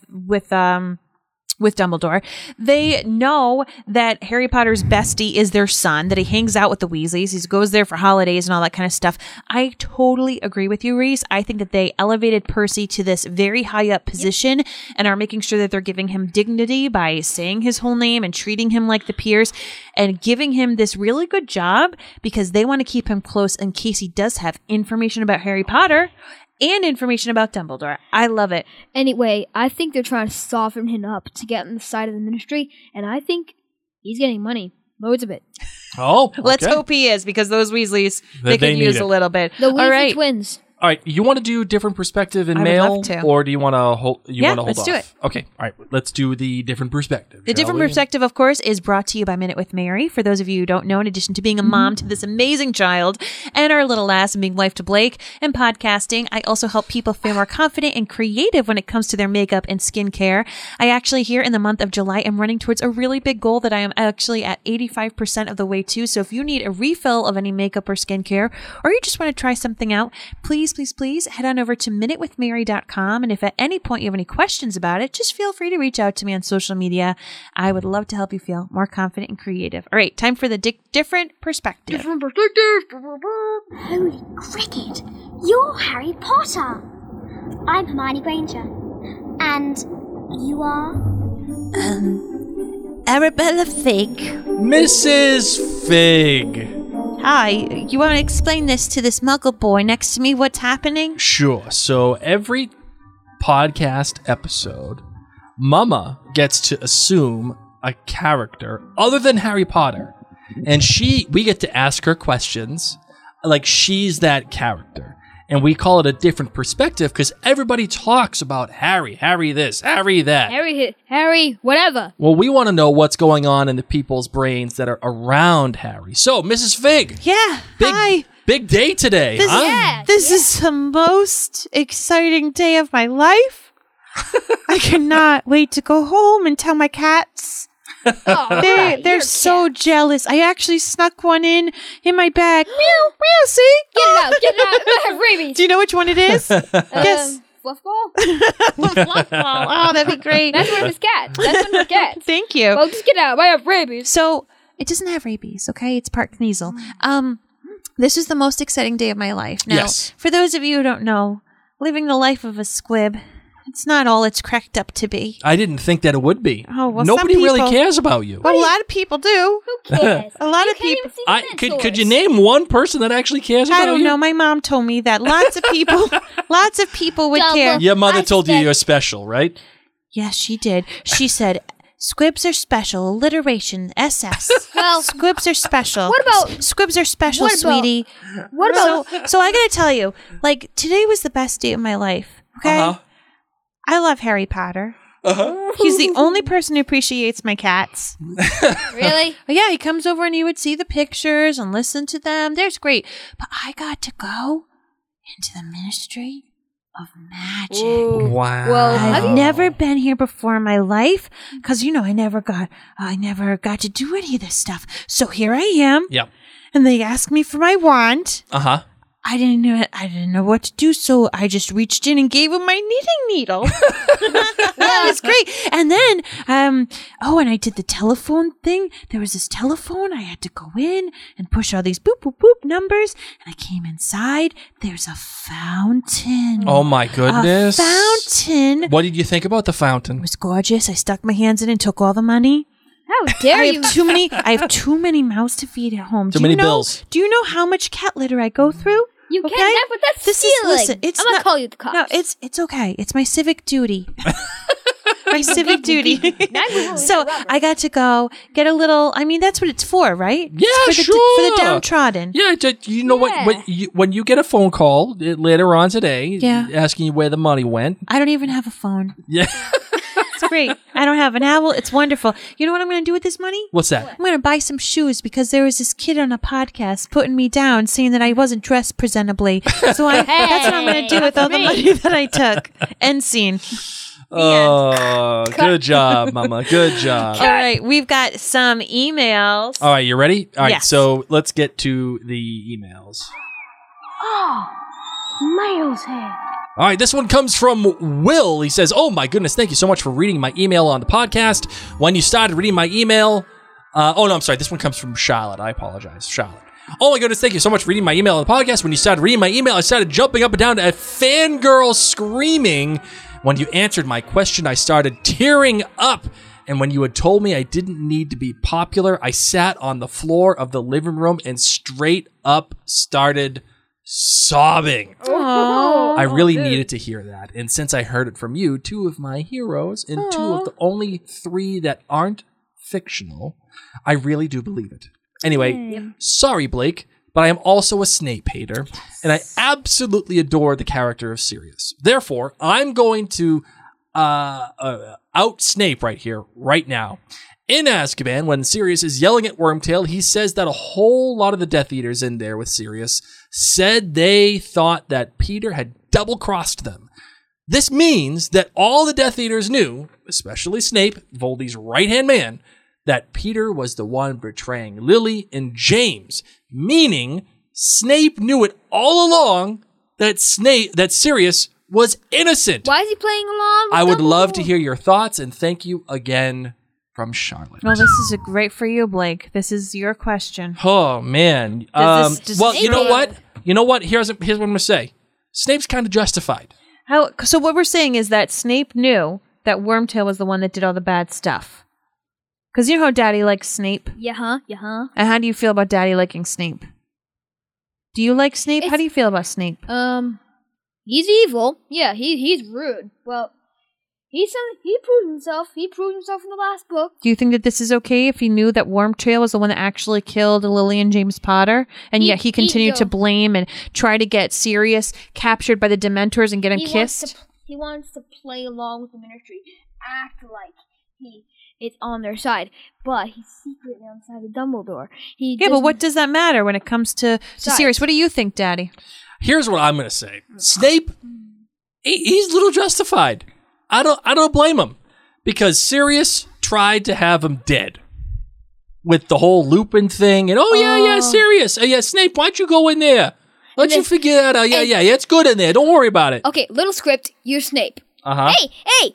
Dumbledore. They know that Harry Potter's bestie is their son, that he hangs out with the Weasleys. He goes there for holidays and all that kind of stuff. I totally agree with you, Reese. I think that they elevated Percy to this very high up position and are making sure that they're giving him dignity by saying his whole name and treating him like the peers and giving him this really good job because they want to keep him close in case he does have information about Harry Potter and information about Dumbledore. I love it. Anyway, I think they're trying to soften him up to get on the side of the Ministry, and I think he's getting money. Loads of it. Oh, okay. Let's hope he is, because those Weasleys, they could use a little bit. The Weasley twins. All right, you want to do different perspective in I would male, love to. or do you want to hold? Let's off? do it. Okay, all right. Let's do the different perspective. The different perspective, of course, is brought to you by Minute with Mary. For those of you who don't know, in addition to being a mom to this amazing child and our little lass and being wife to Blake and podcasting, I also help people feel more confident and creative when it comes to their makeup and skincare. I actually, here in the month of July, am running towards a really big goal that I am actually at 85% of the way to. So if you need a refill of any makeup or skincare, or you just want to try something out, please head on over to minutewithmary.com. And if at any point you have any questions about it, just feel free to reach out to me on social media. I would love to help you feel more confident and creative. All right, time for the different perspective. Different perspective. Holy cricket! You're Harry Potter! I'm Hermione Granger. And you are? Arabella Fig. Mrs. Fig. Hi, you want to explain this to this muggle boy next to me? What's happening? Sure. So every podcast episode, Mama gets to assume a character other than Harry Potter. And we get to ask her questions like she's that character. And we call it a different perspective because everybody talks about Harry this, Harry that. Harry, whatever. Well, we want to know what's going on in the people's brains that are around Harry. So, Mrs. Fig. Yeah, hi. Big day today, huh? This is the most exciting day of my life. I cannot wait to go home and tell my cats. They're so jealous. I actually snuck one in my bag. Meow, meow, see? Get it out. I have rabies. Do you know which one it is? Yes. Fluffball? Fluffball. Oh, that'd be great. That's one of his cats. That's one of his cats. Thank you. Well, just get out. I have rabies. So, it doesn't have rabies, okay? It's part Kniezel. This is the most exciting day of my life. Now, Yes. for those of you who don't know, living the life of a squib, it's not all it's cracked up to be. I didn't think that it would be. Oh, well, Nobody some really people- cares about you. But a lot of people do. Who cares? A lot You of can't people. even see the Could you dinosaurs. name one person that actually cares about you? I don't know. My mom told me that lots of people would Double. care. Your mother I told you said- you're special, right? Yes, she did. She said, squibs are special. Alliteration. SS. Well, Squibs are special. What about- Squibs are special, what about- sweetie. what about... So I gotta tell you, like, today was the best day of my life. Okay? Uh-huh. I love Harry Potter. Uh-huh. He's the only person who appreciates my cats. Really? But yeah, he comes over and he would see the pictures and listen to them. There's great. But I got to go into the Ministry of Magic. Ooh. Wow. Well, have I've you- never been here before in my life because, I never got to do any of this stuff. So here I am. Yep. And they asked me for my wand. Uh-huh. I didn't know what to do, so I just reached in and gave him my knitting needle. That was great. And then, and I did the telephone thing. There was this telephone. I had to go in and push all these boop, boop, boop numbers. And I came inside. There's a fountain. Oh, my goodness. A fountain. What did you think about the fountain? It was gorgeous. I stuck my hands in and took all the money. How dare I you? have too many mouths to feed at home. Too Do you many know- bills. Do you know how much cat litter I go through? You Okay? can't, but that's This is stealing. listen. It's I'm gonna not, call you the cops. No, it's okay. It's my civic duty. My civic duty. So I got to go get a little. I mean, that's what it's for, right? Yeah, It's for the, sure. for the downtrodden. Yeah, you know Yeah. when you get a phone call later on today Yeah. asking you where the money went. I don't even have a phone. Yeah. It's great. I don't have an owl. It's wonderful. You know what I'm going to do with this money? What's that? I'm going to buy some shoes because there was this kid on a podcast putting me down, saying that I wasn't dressed presentably. So that's what I'm going to do with all the money that I took. End scene. Oh, good job, Mama. Good job. All right, we've got some emails. All right, you ready? All right, Yes. so let's get to the emails. Oh, Miles here. All right, this one comes from Will. He says, "Oh my goodness, thank you so much for reading my email on the podcast. When you started reading my email, I'm sorry. This one comes from Charlotte. I apologize, Charlotte. Oh my goodness, thank you so much for reading my email on the podcast. When you started reading my email, I started jumping up and down a fangirl screaming. When you answered my question, I started tearing up. And when you had told me I didn't need to be popular, I sat on the floor of the living room and straight up started sobbing. I really needed to hear that. And since I heard it from you, two of my heroes and two of the only three that aren't fictional, I really do believe it. Anyway, sorry, Blake, but I am also a Snape hater, and I absolutely adore the character of Sirius. Therefore, I'm going to out Snape right here, right now. In Azkaban, when Sirius is yelling at Wormtail, he says that a whole lot of the Death Eaters in there with Sirius said they thought that Peter had double-crossed them. This means that all the Death Eaters knew, especially Snape, Voldy's right-hand man, that Peter was the one betraying Lily and James, meaning Snape knew it all along that Sirius was innocent. Why is he playing along with I would love Dumbledore? to hear your thoughts, and thank you again from Charlotte. Well, this is great for you, Blake. This is your question. Oh man. Does Well, Snape you know know- what? You know what? Here's what I'm gonna say. Snape's kind of justified. So what we're saying is that Snape knew that Wormtail was the one that did all the bad stuff. Because you know how Daddy likes Snape? Yeah. And how do you feel about Daddy liking Snape? Do you like Snape? How do you feel about Snape? He's evil. Yeah, he's rude. Well, he proved himself. He proved himself in the last book. Do you think that this is okay if he knew that Wormtail was the one that actually killed Lily and James Potter? And yet he continued to blame and try to get Sirius captured by the Dementors and get him kissed? He wants to play along with the Ministry, act like he is on their side, but he's secretly on the side of Dumbledore. But what does that matter when it comes to Sirius? What do you think, Daddy? Here's what I'm gonna say. Snape, he's a little justified. I don't blame him, because Sirius tried to have him dead with the whole Lupin thing, and Sirius, Snape, why'd you go in there? Why'd you figure that out? Yeah, it's good in there. Don't worry about it. Okay, little script. You're Snape. Hey,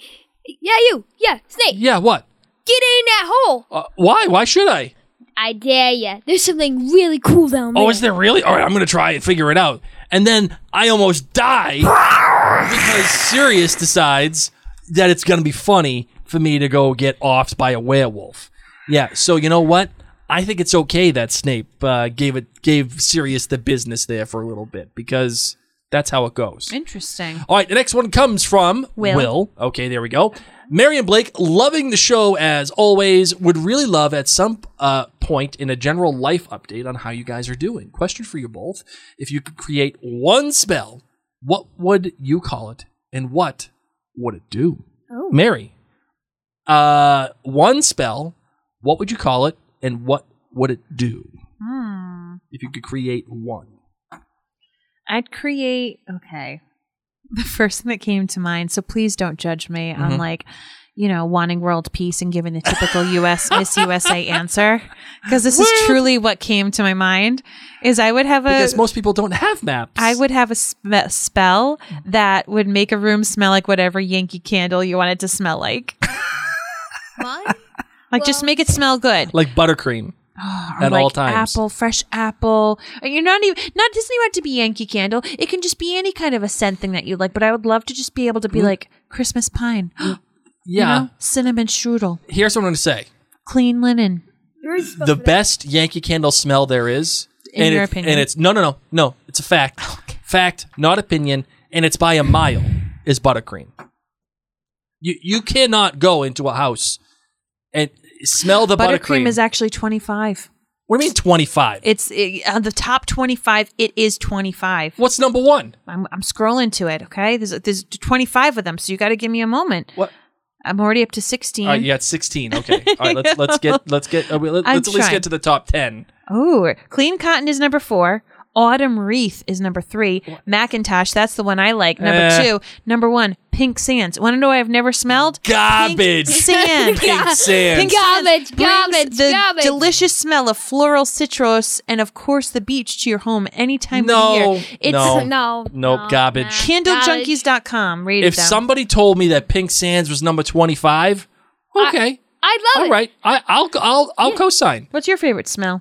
Snape. Yeah, what? Get in that hole. Why? Why should I? I dare ya. There's something really cool down there. Oh, is there really? All right, I'm gonna try and figure it out. And then I almost die because Sirius decides that it's going to be funny for me to go get offed by a werewolf. Yeah, so you know what? I think it's okay that Snape gave Sirius the business there for a little bit, because that's how it goes. Interesting. All right, the next one comes from Will. Okay, there we go. Mary and Blake, loving the show as always, would really love at some point in a general life update on how you guys are doing. Question for you both. If you could create one spell, what would you call it, and what would it do? Oh. Mary, one spell, what would you call it, and what would it do? If you could create one. I'd create, okay, the first thing that came to mind, so please don't judge me on wanting world peace and giving the typical Miss USA answer, because this is truly what came to my mind, is I would have because most people don't have maps. I would have a spell that would make a room smell like whatever Yankee Candle you want it to smell like. Mine? Just make it smell good. Like buttercream. At all times. Fresh apple. You're doesn't even have to be Yankee Candle. It can just be any kind of a scent thing that you like. But I would love to just be able to be like Christmas pine. Yeah. Cinnamon strudel. Here's what I'm going to say. Clean linen. The best Yankee Candle smell there is. In your opinion. And it's, no. It's a fact. Okay. Fact, not opinion. And it's by a mile, is buttercream. You cannot go into a house and smell the buttercream. Buttercream is actually 25. What do you mean 25? It's on the top 25. It is 25. What's number one? I'm scrolling to it. Okay, there's 25 of them, so you got to give me a moment. What? I'm already up to 16. All right, you got 16. Okay. All right, let's at least get to the top 10. Oh, Clean Cotton is number 4. Autumn Wreath is number 3. Macintosh, that's the one I like. Number 2. Number 1, Pink Sands. Want to know what I've never smelled? Garbage. Pink sand. Pink Sands. Pink Sands brings the garbage. delicious smell of floral citrus and, of course, the beach to your home any time of the year. Nope, garbage. Candlejunkies.com. Read it If down. somebody told me that Pink Sands was number 25, okay. I love it. All right. I'll co-sign. What's your favorite smell?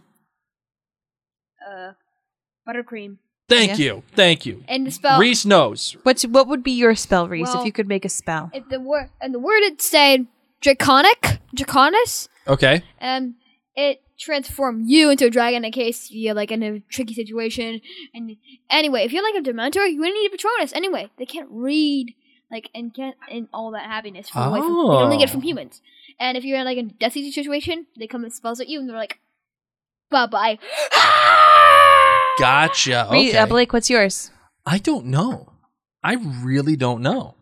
Buttercream. Thank you. And the spell. Reese knows. What would be your spell, Reese, Well, if you could make a spell? If the word it said Draconis, Okay. and it transformed you into a dragon in case you're like in a tricky situation. And anyway, if you're like a Dementor, you wouldn't need a Patronus. Anyway, they can't read and all that happiness from away from. They only get it from humans. And if you're in like a deathly situation, they come and spells at you, and they're like, bye bye. Gotcha. Okay. Blake, what's yours? I don't know. I really don't know.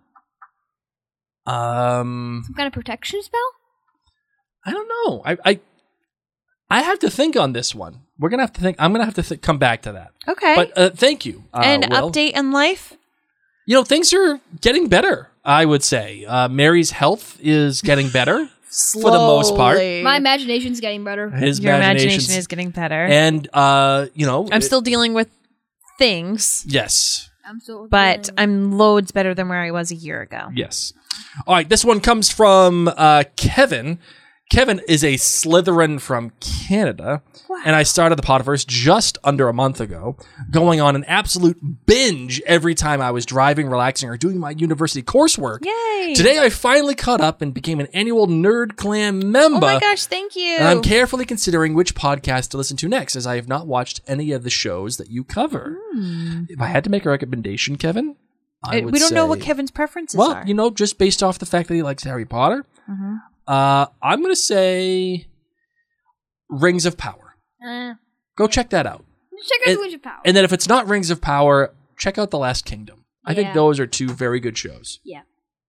Some kind of protection spell? I don't know. I have to think on this one. We're gonna have to think. I'm gonna have to come back to that. Okay. But thank you. And Will. update in life? Things are getting better. I would say Mary's health is getting better for the most part. My imagination's getting better. Your imagination is getting better. And I'm still dealing with things. Yes. But I'm loads better than where I was a year ago. Yes. All right. This one comes from Kevin. Kevin is a Slytherin from Canada, and I started the Potterverse just under a month ago, going on an absolute binge every time I was driving, relaxing, or doing my university coursework. Yay! Today, I finally caught up and became an annual Nerd Clan member. Oh my gosh, thank you. And I'm carefully considering which podcast to listen to next, as I have not watched any of the shows that you cover. If I had to make a recommendation, Kevin, I would we don't know say- what Kevin's preferences are. Well, just based off the fact that he likes Harry Potter, I'm going to say Rings of Power. Go check that out. Check out the Rings of Power. And then if it's not Rings of Power, check out The Last Kingdom. I think Yeah. those are two very good shows. Yeah.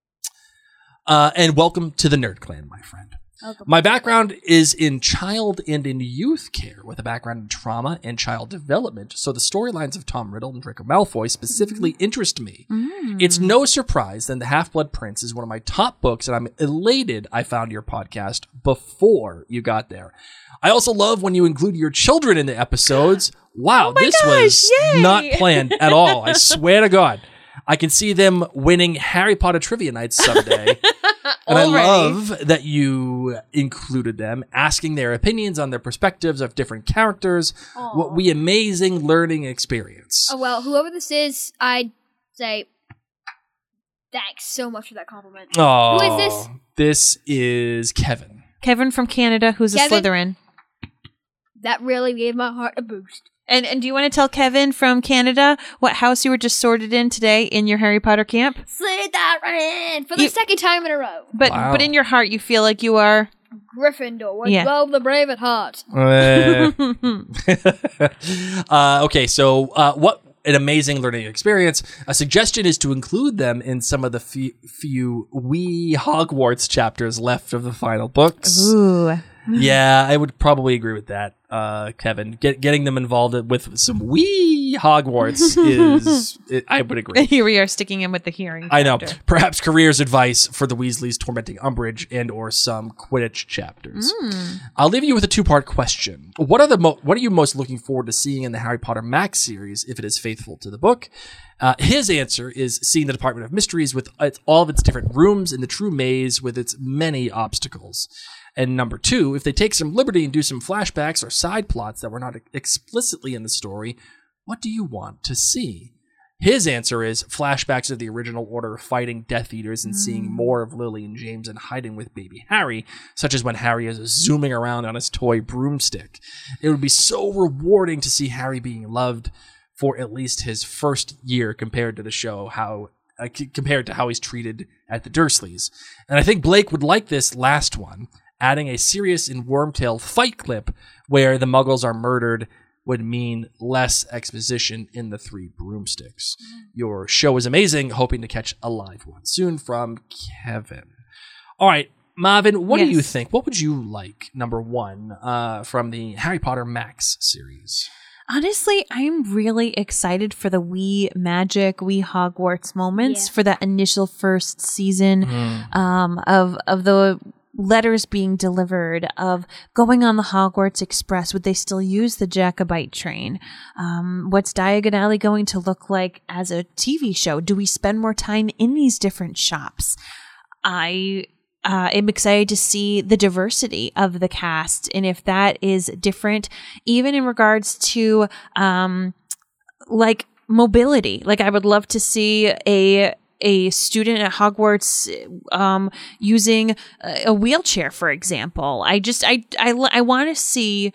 And welcome to the Nerd Clan, my friend. Welcome. My background is in child and in youth care with a background in trauma and child development, so the storylines of Tom Riddle and Draco Malfoy specifically interest me. It's no surprise that The Half-Blood Prince is one of my top books, and I'm elated I found your podcast before you got there. I also love when you include your children in the episodes. Wow, this was yay! not planned at all. I swear to God. I can see them winning Harry Potter trivia nights someday. And I love that you included them, asking their opinions on their perspectives of different characters. What we amazing learning experience. Oh, well, whoever this is, I'd say thanks so much for that compliment. Oh, Who is this? This is Kevin. Kevin from Canada, who's Kevin? a Slytherin. That really gave my heart a boost. And do you want to tell Kevin from Canada what house you were just sorted in today in your Harry Potter camp? Slytherin for the second time in a row. But in your heart, you feel like you are Gryffindor with Yeah. 12 the brave at heart. Okay, so what an amazing learning experience. A suggestion is to include them in some of the few wee Hogwarts chapters left of the final books. Ooh. Yeah, I would probably agree with that, Kevin. Getting them involved with some wee Hogwarts I would agree. Here we are sticking in with the hearing. I know. chapter. Perhaps careers advice for the Weasleys tormenting Umbridge and or some Quidditch chapters. I'll leave you with a two-part question. What are you most looking forward to seeing in the Harry Potter Max series if it is faithful to the book? His answer is seeing the Department of Mysteries with all of its different rooms in the true maze with its many obstacles. And number two, if they take some liberty and do some flashbacks or side plots that were not explicitly in the story, what do you want to see? His answer is flashbacks of the original Order fighting Death Eaters and seeing more of Lily and James and hiding with baby Harry, such as when Harry is zooming around on his toy broomstick. It would be so rewarding to see Harry being loved for at least his first year compared to the show, compared to how he's treated at the Dursleys. And I think Blake would like this last one. Adding a Sirius and Wormtail fight clip where the Muggles are murdered would mean less exposition in the Three Broomsticks. Your show is amazing. Hoping to catch a live one soon from Kevin. All right, Marvin, what do you think? What would you like, number one, from the Harry Potter Max series? Honestly, I'm really excited for the wee magic, wee Hogwarts moments for that initial first season of the letters being delivered, of going on the Hogwarts Express. Would they still use the Jacobite train? What's Diagon Alley going to look like as a TV show? Do we spend more time in these different shops? I am excited to see the diversity of the cast, and if that is different, even in regards to like mobility. Like, I would love to see a student at Hogwarts using a wheelchair, for example. I want to see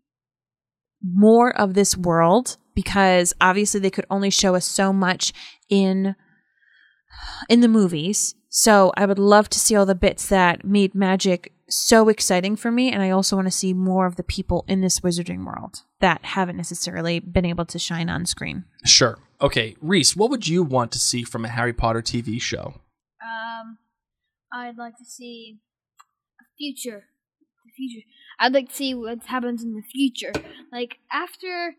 more of this world, because obviously they could only show us so much in the movies. So I would love to see all the bits that made magic so exciting for me, and I also want to see more of the people in this wizarding world that haven't necessarily been able to shine on screen. Sure. Okay, Reese, what would you want to see from a Harry Potter TV show? I'd like to see a future. The future. I'd like to see what happens in the future. Like after,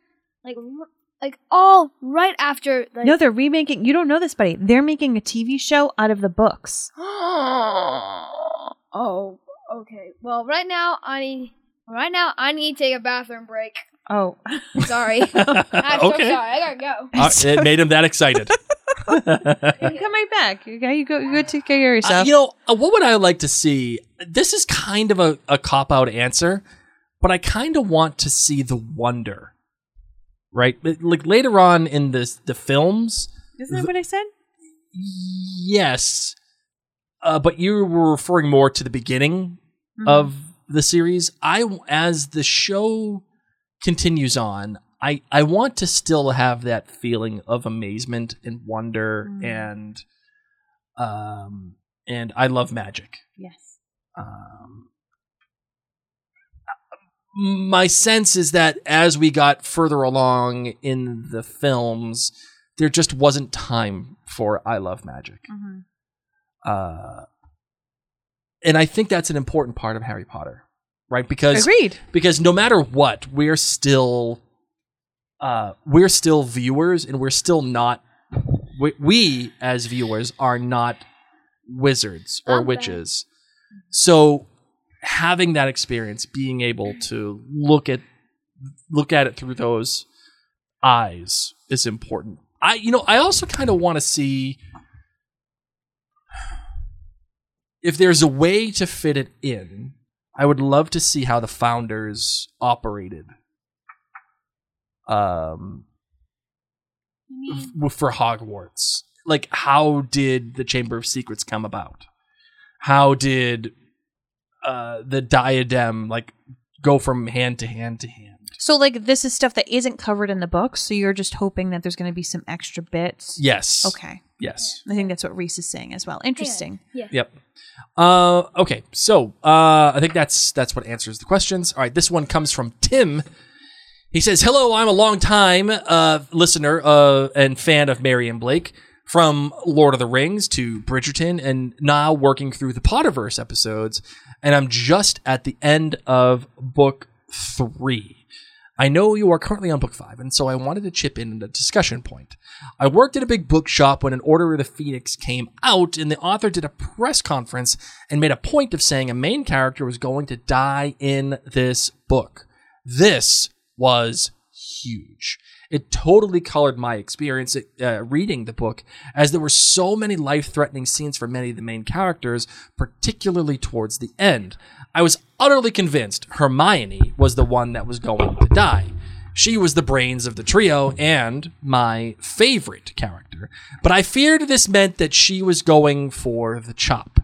right after. Like, No, they're remaking. You don't know this, buddy. They're making a TV show out of the books. Oh, okay. Well, right now I need to take a bathroom break. Oh, Sorry. I'm so Okay. sorry. I gotta go. It made him that excited. you come right back. Okay, you go take care of yourself. What would I like to see? This is kind of a cop-out answer, but I kind of want to see the wonder, right? Like later on in the films. Isn't that what I said? Yes, but you were referring more to the beginning of the series. As the show continues on, I want to still have that feeling of amazement and wonder and I love magic. Yes. My sense is that as we got further along in the films, there just wasn't time for I love magic. And I think that's an important part of Harry Potter, right? Agreed. Because no matter what, we're still viewers, and we're still not. We as viewers are not wizards or witches. So having that experience, being able to look at it through those eyes is important. I also kind of want to see if there's a way to fit it in. I would love to see how the founders operated for Hogwarts. Like, how did the Chamber of Secrets come about? How did the diadem go from hand to hand to hand? So, this is stuff that isn't covered in the books, so you're just hoping that there's going to be some extra bits? Yes. Okay. Yes. I think that's what Reese is saying as well. Interesting. Yeah. Yep. Okay. So I think that's what answers the questions. All right. This one comes from Tim. He says, "Hello, I'm a long time listener and fan of Marion Blake, from Lord of the Rings to Bridgerton, and now working through the Potterverse episodes, and I'm just at the end of book 3. I know you are currently on book 5, and so I wanted to chip in a discussion point. I worked at a big bookshop when An Order of the Phoenix came out, and the author did a press conference and made a point of saying a main character was going to die in this book. This was huge. It totally colored my experience reading the book, as there were so many life-threatening scenes for many of the main characters, particularly towards the end. I was utterly convinced Hermione was the one that was going to die. She was the brains of the trio and my favorite character, but I feared this meant that she was going for the chop.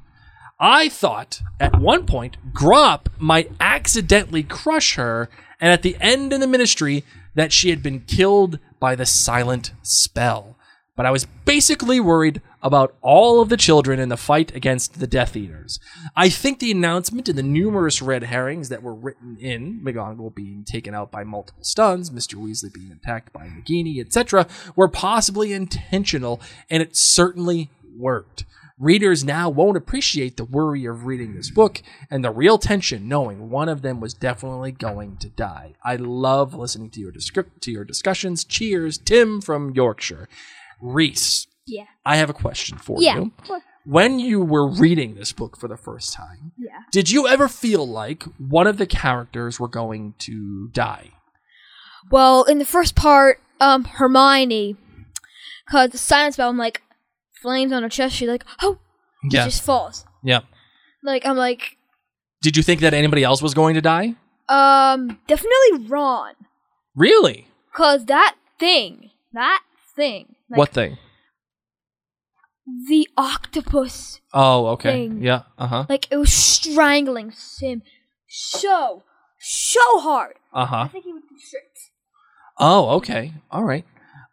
I thought at one point Grop might accidentally crush her, and at the end in the Ministry that she had been killed by the silent spell. But I was basically worried about all of the children in the fight against the Death Eaters. I think the announcement and the numerous red herrings that were written in, McGonagall being taken out by multiple stuns, Mr. Weasley being attacked by Nagini, etc., were possibly intentional, and it certainly worked. Readers now won't appreciate the worry of reading this book and the real tension knowing one of them was definitely going to die. I love listening to your discussions. Cheers, Tim from Yorkshire. Reese, Yeah. I have a question for Yeah. you. When you were reading this book for the first time, Yeah. did you ever feel like one of the characters were going to die? Well, in the first part, Hermione, cause the silent spell, I'm like, flames on her chest. She's like, oh, Yeah. it just falls. Yeah. I'm like, Did you think that anybody else was going to die? definitely Ron, Really? cause that thing, What thing? the octopus, Oh, okay. thing. Yeah. Uh-huh. it was strangling him so hard. Uh-huh. I think he would constrict. Oh, okay. All right.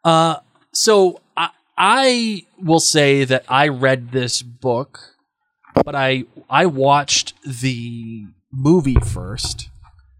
So I will say that I read this book but I watched the movie first,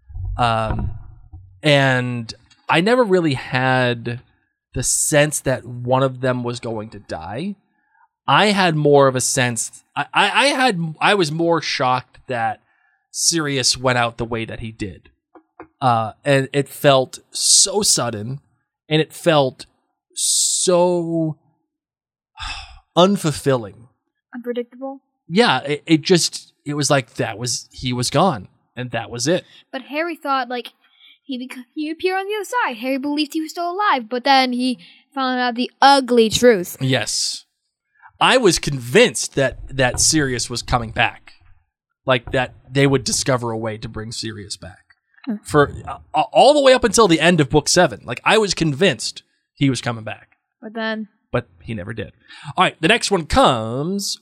and I never really had the sense that one of them was going to die. I had more of a sense. I was more shocked that Sirius went out the way that he did, and it felt so sudden, and it felt so unfulfilling, Unpredictable. Yeah, it was like he was gone, and that was it. But Harry thought like he appeared on the other side. Harry believed he was still alive, but then he found out the ugly truth. Yes, I was convinced that Sirius was coming back, like that they would discover a way to bring Sirius back for all the way up until the end of Book 7. Like I was convinced he was coming back. But he never did. All right, the next one comes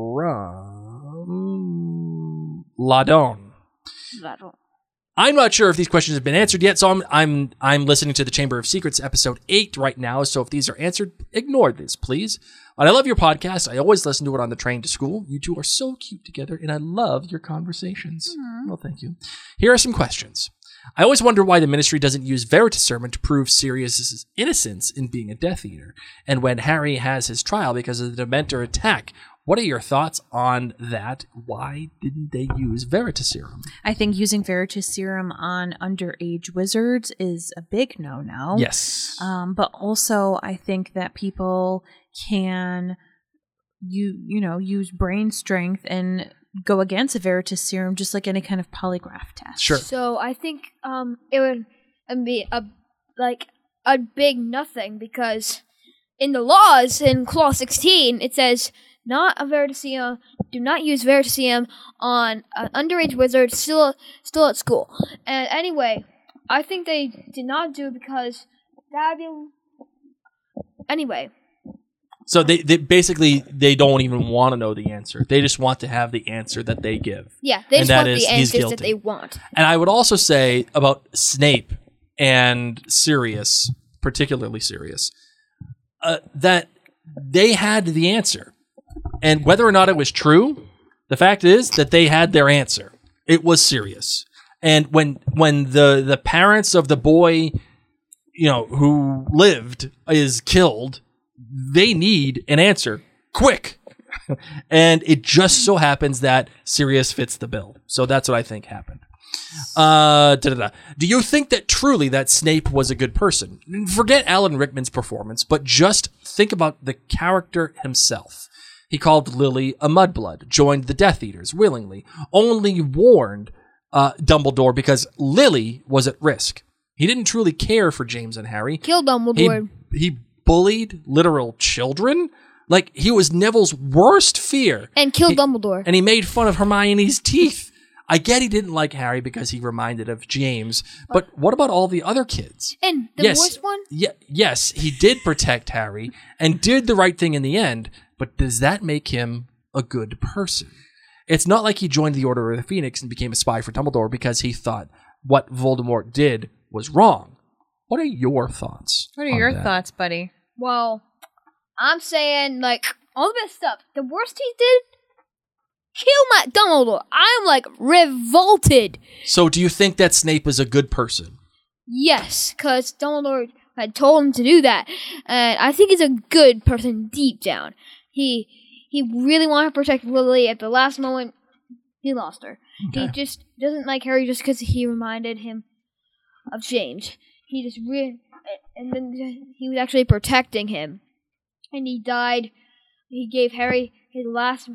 from Ladon. I'm not sure if these questions have been answered yet, so I'm listening to the Chamber of Secrets episode 8 right now. So if these are answered, ignore this, please. But I love your podcast. I always listen to it on the train to school. You two are so cute together, and I love your conversations. Well, thank you. Here are some questions. I always wonder why the Ministry doesn't use Veritaserum to prove Sirius's innocence in being a Death Eater. And when Harry has his trial because of the Dementor attack, what are your thoughts on that? Why didn't they use Veritaserum? I think using Veritaserum on underage wizards is a big no-no. Yes. But also, I think that people can use brain strength and go against a Veritaserum just like any kind of polygraph test. Sure. So I think it would be a big nothing, because in the laws in Clause 16 it says not a Veritaserum. Do not use Veritaserum on an underage wizard still at school. And anyway, I think they did not do it because that'd be anyway. So they basically they don't even want to know the answer. They just want to have the answer that they give. Yeah, they just want the he's answers guilty. that they want. And I would also say about Snape and Sirius, particularly Sirius, that they had the answer. And whether or not it was true, the fact is that they had their answer. It was Sirius. And when the parents of the boy, who lived is killed, they need an answer quick. And it just so happens that Sirius fits the bill. So that's what I think happened. Do you think that truly that Snape was a good person? Forget Alan Rickman's performance, but just think about the character himself. He called Lily a mudblood, joined the Death Eaters willingly, only warned Dumbledore because Lily was at risk. He didn't truly care for James and Harry. Killed Dumbledore. He bullied literal children. Like, he was Neville's worst fear. And killed Dumbledore. And he made fun of Hermione's teeth. I get he didn't like Harry because he reminded of James, but what about all the other kids? And the worst one? Yes, he did protect Harry and did the right thing in the end, but does that make him a good person? It's not like he joined the Order of the Phoenix and became a spy for Dumbledore because he thought what Voldemort did was wrong. What are your thoughts? What are your thoughts, buddy? Well, I'm saying, all the best stuff. The worst he did? Kill my Dumbledore. I'm, revolted. So do you think that Snape is a good person? Yes, because Dumbledore had told him to do that. And I think he's a good person deep down. He really wanted to protect Lily. At the last moment, he lost her. Okay. He just doesn't like Harry just because he reminded him of James. He just and then he was actually protecting him. And he died. He gave Harry his last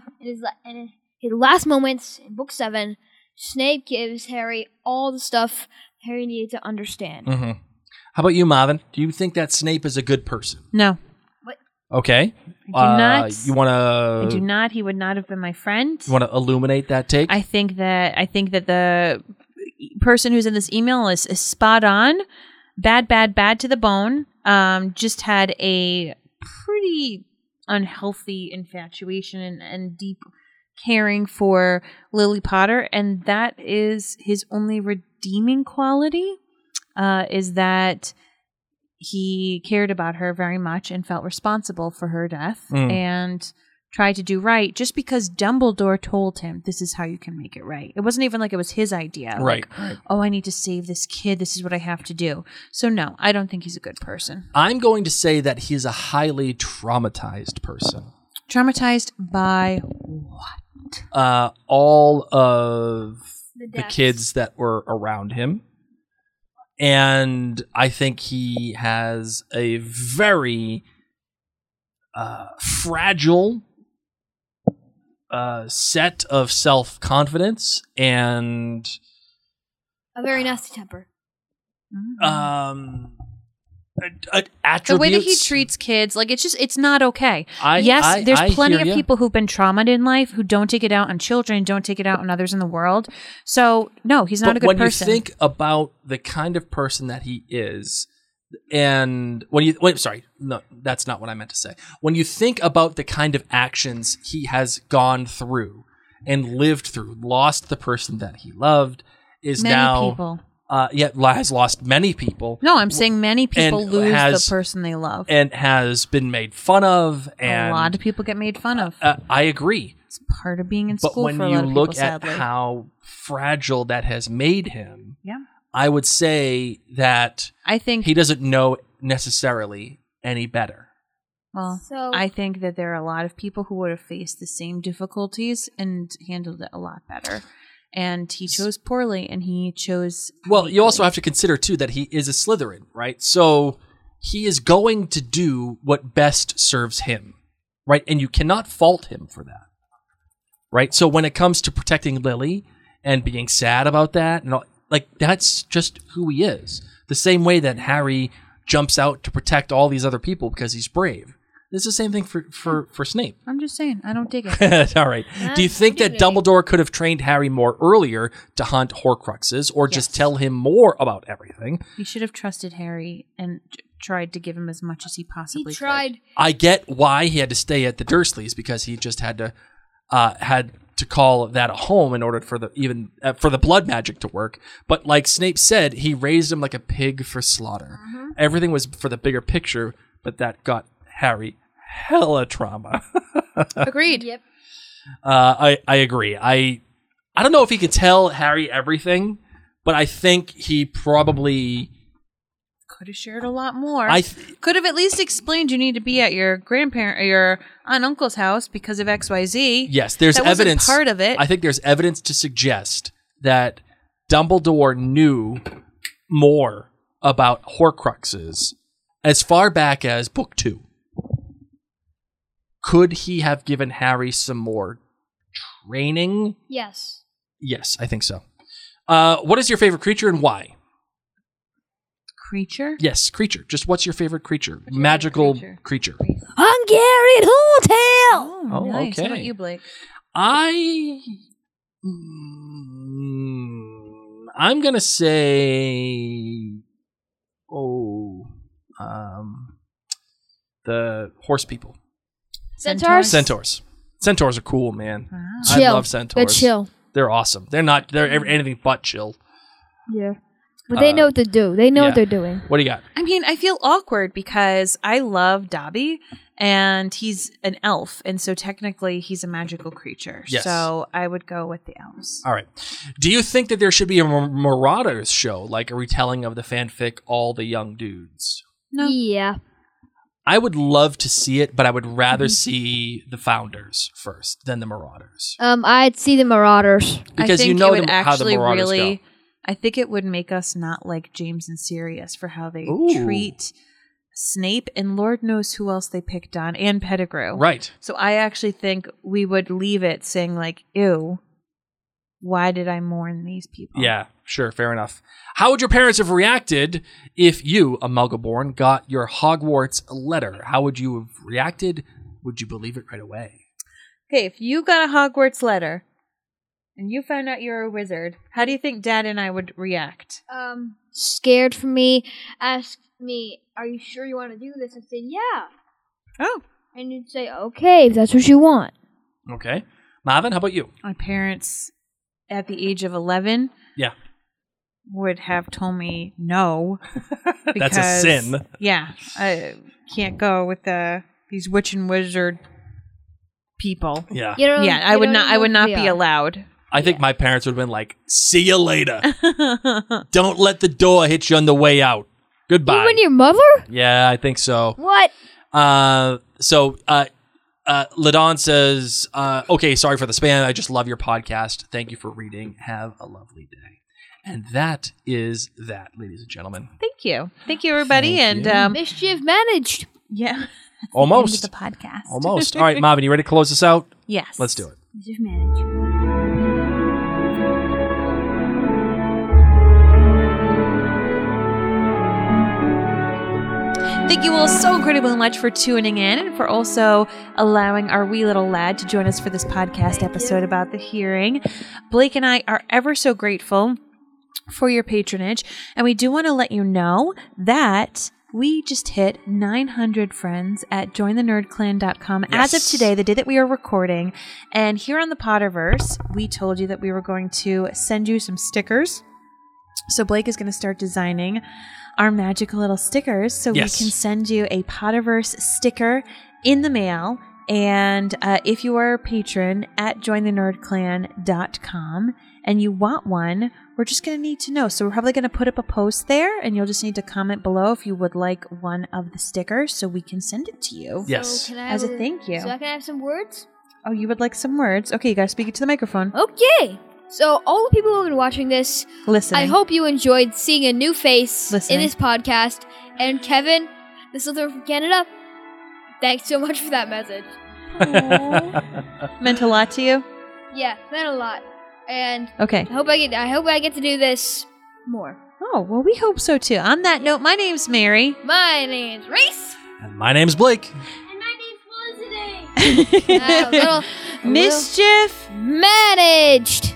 moments in Book 7. Snape gives Harry all the stuff Harry needed to understand. Mm-hmm. How about you, Marvin? Do you think that Snape is a good person? No. What? Okay. I do not. You want to? I do not. He would not have been my friend. You want to illuminate that take? I think that the person who's in this email is spot on. Bad to the bone. Just had a pretty unhealthy infatuation and deep caring for Lily Potter, and that is his only redeeming quality, is that he cared about her very much and felt responsible for her death and tried to do right just because Dumbledore told him this is how you can make it right. It wasn't even like it was his idea. Right. Like, oh, I need to save this kid. This is what I have to do. So no, I don't think he's a good person. I'm going to say that he's a highly traumatized person. Traumatized by what? All of the deaths. kids that were around him. And I think he has a very fragile set of self-confidence and A very nasty temper. attributes. The way that he treats kids, like it's not okay. There's I plenty hear of ya. people who've been traumatized in life who don't take it out on children, don't take it out on others in the world. So no, he's not a good when person. you think about the kind of person that he is, and sorry, no, that's not what I meant to say. When you think about the kind of actions he has gone through and lived through, lost the person that he loved, is Many now people. Has lost many people. No, I'm saying many people and lose has- the person they love. And has been made fun of, and A lot of people get made fun of. I agree. It's part of being in But school when for a you lot of look people, at sadly. how fragile that has made him, Yeah. I would say that I think he doesn't know necessarily any better. well, So- I think that there are a lot of people who would have faced the same difficulties and handled it a lot better. And he chose poorly, and he chose. Well, you weakly. also have to consider too that he is a Slytherin, right? So he is going to do what best serves him, right? And you cannot fault him for that, right? So when it comes to protecting Lily and being sad about that, and all, like that's just who he is. The same way that Harry jumps out to protect all these other people because he's brave. It's the same thing for Snape. I'm just saying, I don't dig it. All right. Do you think that Dumbledore could have trained Harry more earlier to hunt Horcruxes, or just Yes. tell him more about everything? He should have trusted Harry and tried to give him as much as he possibly He tried. I get why he had to stay at the Dursleys, because he just had to call that a home in order for the blood magic to work. But like Snape said, he raised him like a pig for slaughter. Everything was for the bigger picture, but that got Harry hella trauma. Agreed. Yep. I agree. I don't know if he could tell Harry everything, but I think he probably Could have shared a lot more. Could have at least explained you need to be at your grandparent or your aunt and uncle's house because of XYZ. Yes, there's That wasn't evidence. part of it. I think there's evidence to suggest that Dumbledore knew more about Horcruxes as far back as Book 2. Could he have given Harry some more training? Yes. Yes, I think so. What is your favorite creature and why? Creature? Yes, creature. Just what's your favorite creature? Magical creature. Hungarian Hotel. Oh, nice. How okay. about you, Blake? I'm gonna say, the horse people. Centaurs? Centaurs. Centaurs are cool, man. I Chill. love centaurs. They're chill. They're awesome. They're anything but chill. Yeah. But they know what to do. They know yeah. what they're doing. What do you got? I mean, I feel awkward because I love Dobby and he's an elf. And so technically he's a magical creature. Yes. So I would go with the elves. All right. Do you think that there should be a Marauders show, like a retelling of the fanfic All the Young Dudes? No. Yeah. I would love to see it, but I would rather see the Founders first than the Marauders. I'd see the Marauders. Because I think you know it would how the actually Marauders really, go. I think it would make us not like James and Sirius for how they Ooh. treat Snape, and Lord knows who else they picked on, and Pettigrew. Right. So I actually think we would leave it saying like, ew, why did I mourn these people? Yeah, sure, fair enough. How would your parents have reacted if you, a Muggleborn, got your Hogwarts letter? How would you have reacted? Would you believe it right away? Okay, if you got a Hogwarts letter and you found out you're a wizard, how do you think Dad and I would react? Scared for me. Asked me, "Are you sure you want to do this?" I said, "Yeah." Oh. And you'd say, "Okay, if that's what you want." Okay. Marvin, how about you? My parents at the age of 11 Yeah. would have told me no. That's a because- sin. Yeah. I can't go with these witch and wizard people. Yeah. You don't, Yeah, I would not be allowed. I think my parents would have been like, see you later. Don't let the door hit you on the way out. Goodbye. You and your mother? Yeah, I think so. What? Ladon says, okay, sorry for the spam. I just love your podcast. Thank you for reading. Have a lovely day. And that is that, ladies and gentlemen. Thank you, everybody, Thank and Mischief managed. yeah, Almost. end of the podcast. Almost. All right, Marvin, you ready to close this out? Yes, Let's do it. Mischief managed. Thank you all so incredibly much for tuning in and for also allowing our wee little lad to join us for this podcast episode about the hearing. Blake and I are ever so grateful for your patronage, and we do want to let you know that we just hit 900 friends at jointhenerdclan.com as of today, the day that we are recording. And here on the Potterverse, we told you that we were going to send you some stickers. So Blake is going to start designing our magical little stickers so we can send you a Potterverse sticker in the mail. And if you are a patron at jointhenerdclan.com and you want one, we're just going to need to know. So we're probably going to put up a post there, and you'll just need to comment below if you would like one of the stickers so we can send it to you. Yes. So As a thank you. So I can have some words? Oh, you would like some words? Okay, you got to speak it to the microphone. Okay. So all the people who have been watching this, Listening. I hope you enjoyed seeing a new face Listening. in this podcast. And Kevin, the Slytherin from Canada, thanks so much for that message. Meant a lot to you? Yeah, meant a lot. And Okay. I hope I get to do this more. Oh, well, we hope so too. On that note, my name's Mary. My name's Reese. And my name's Blake. And my name's Felicity. Little Mischief managed.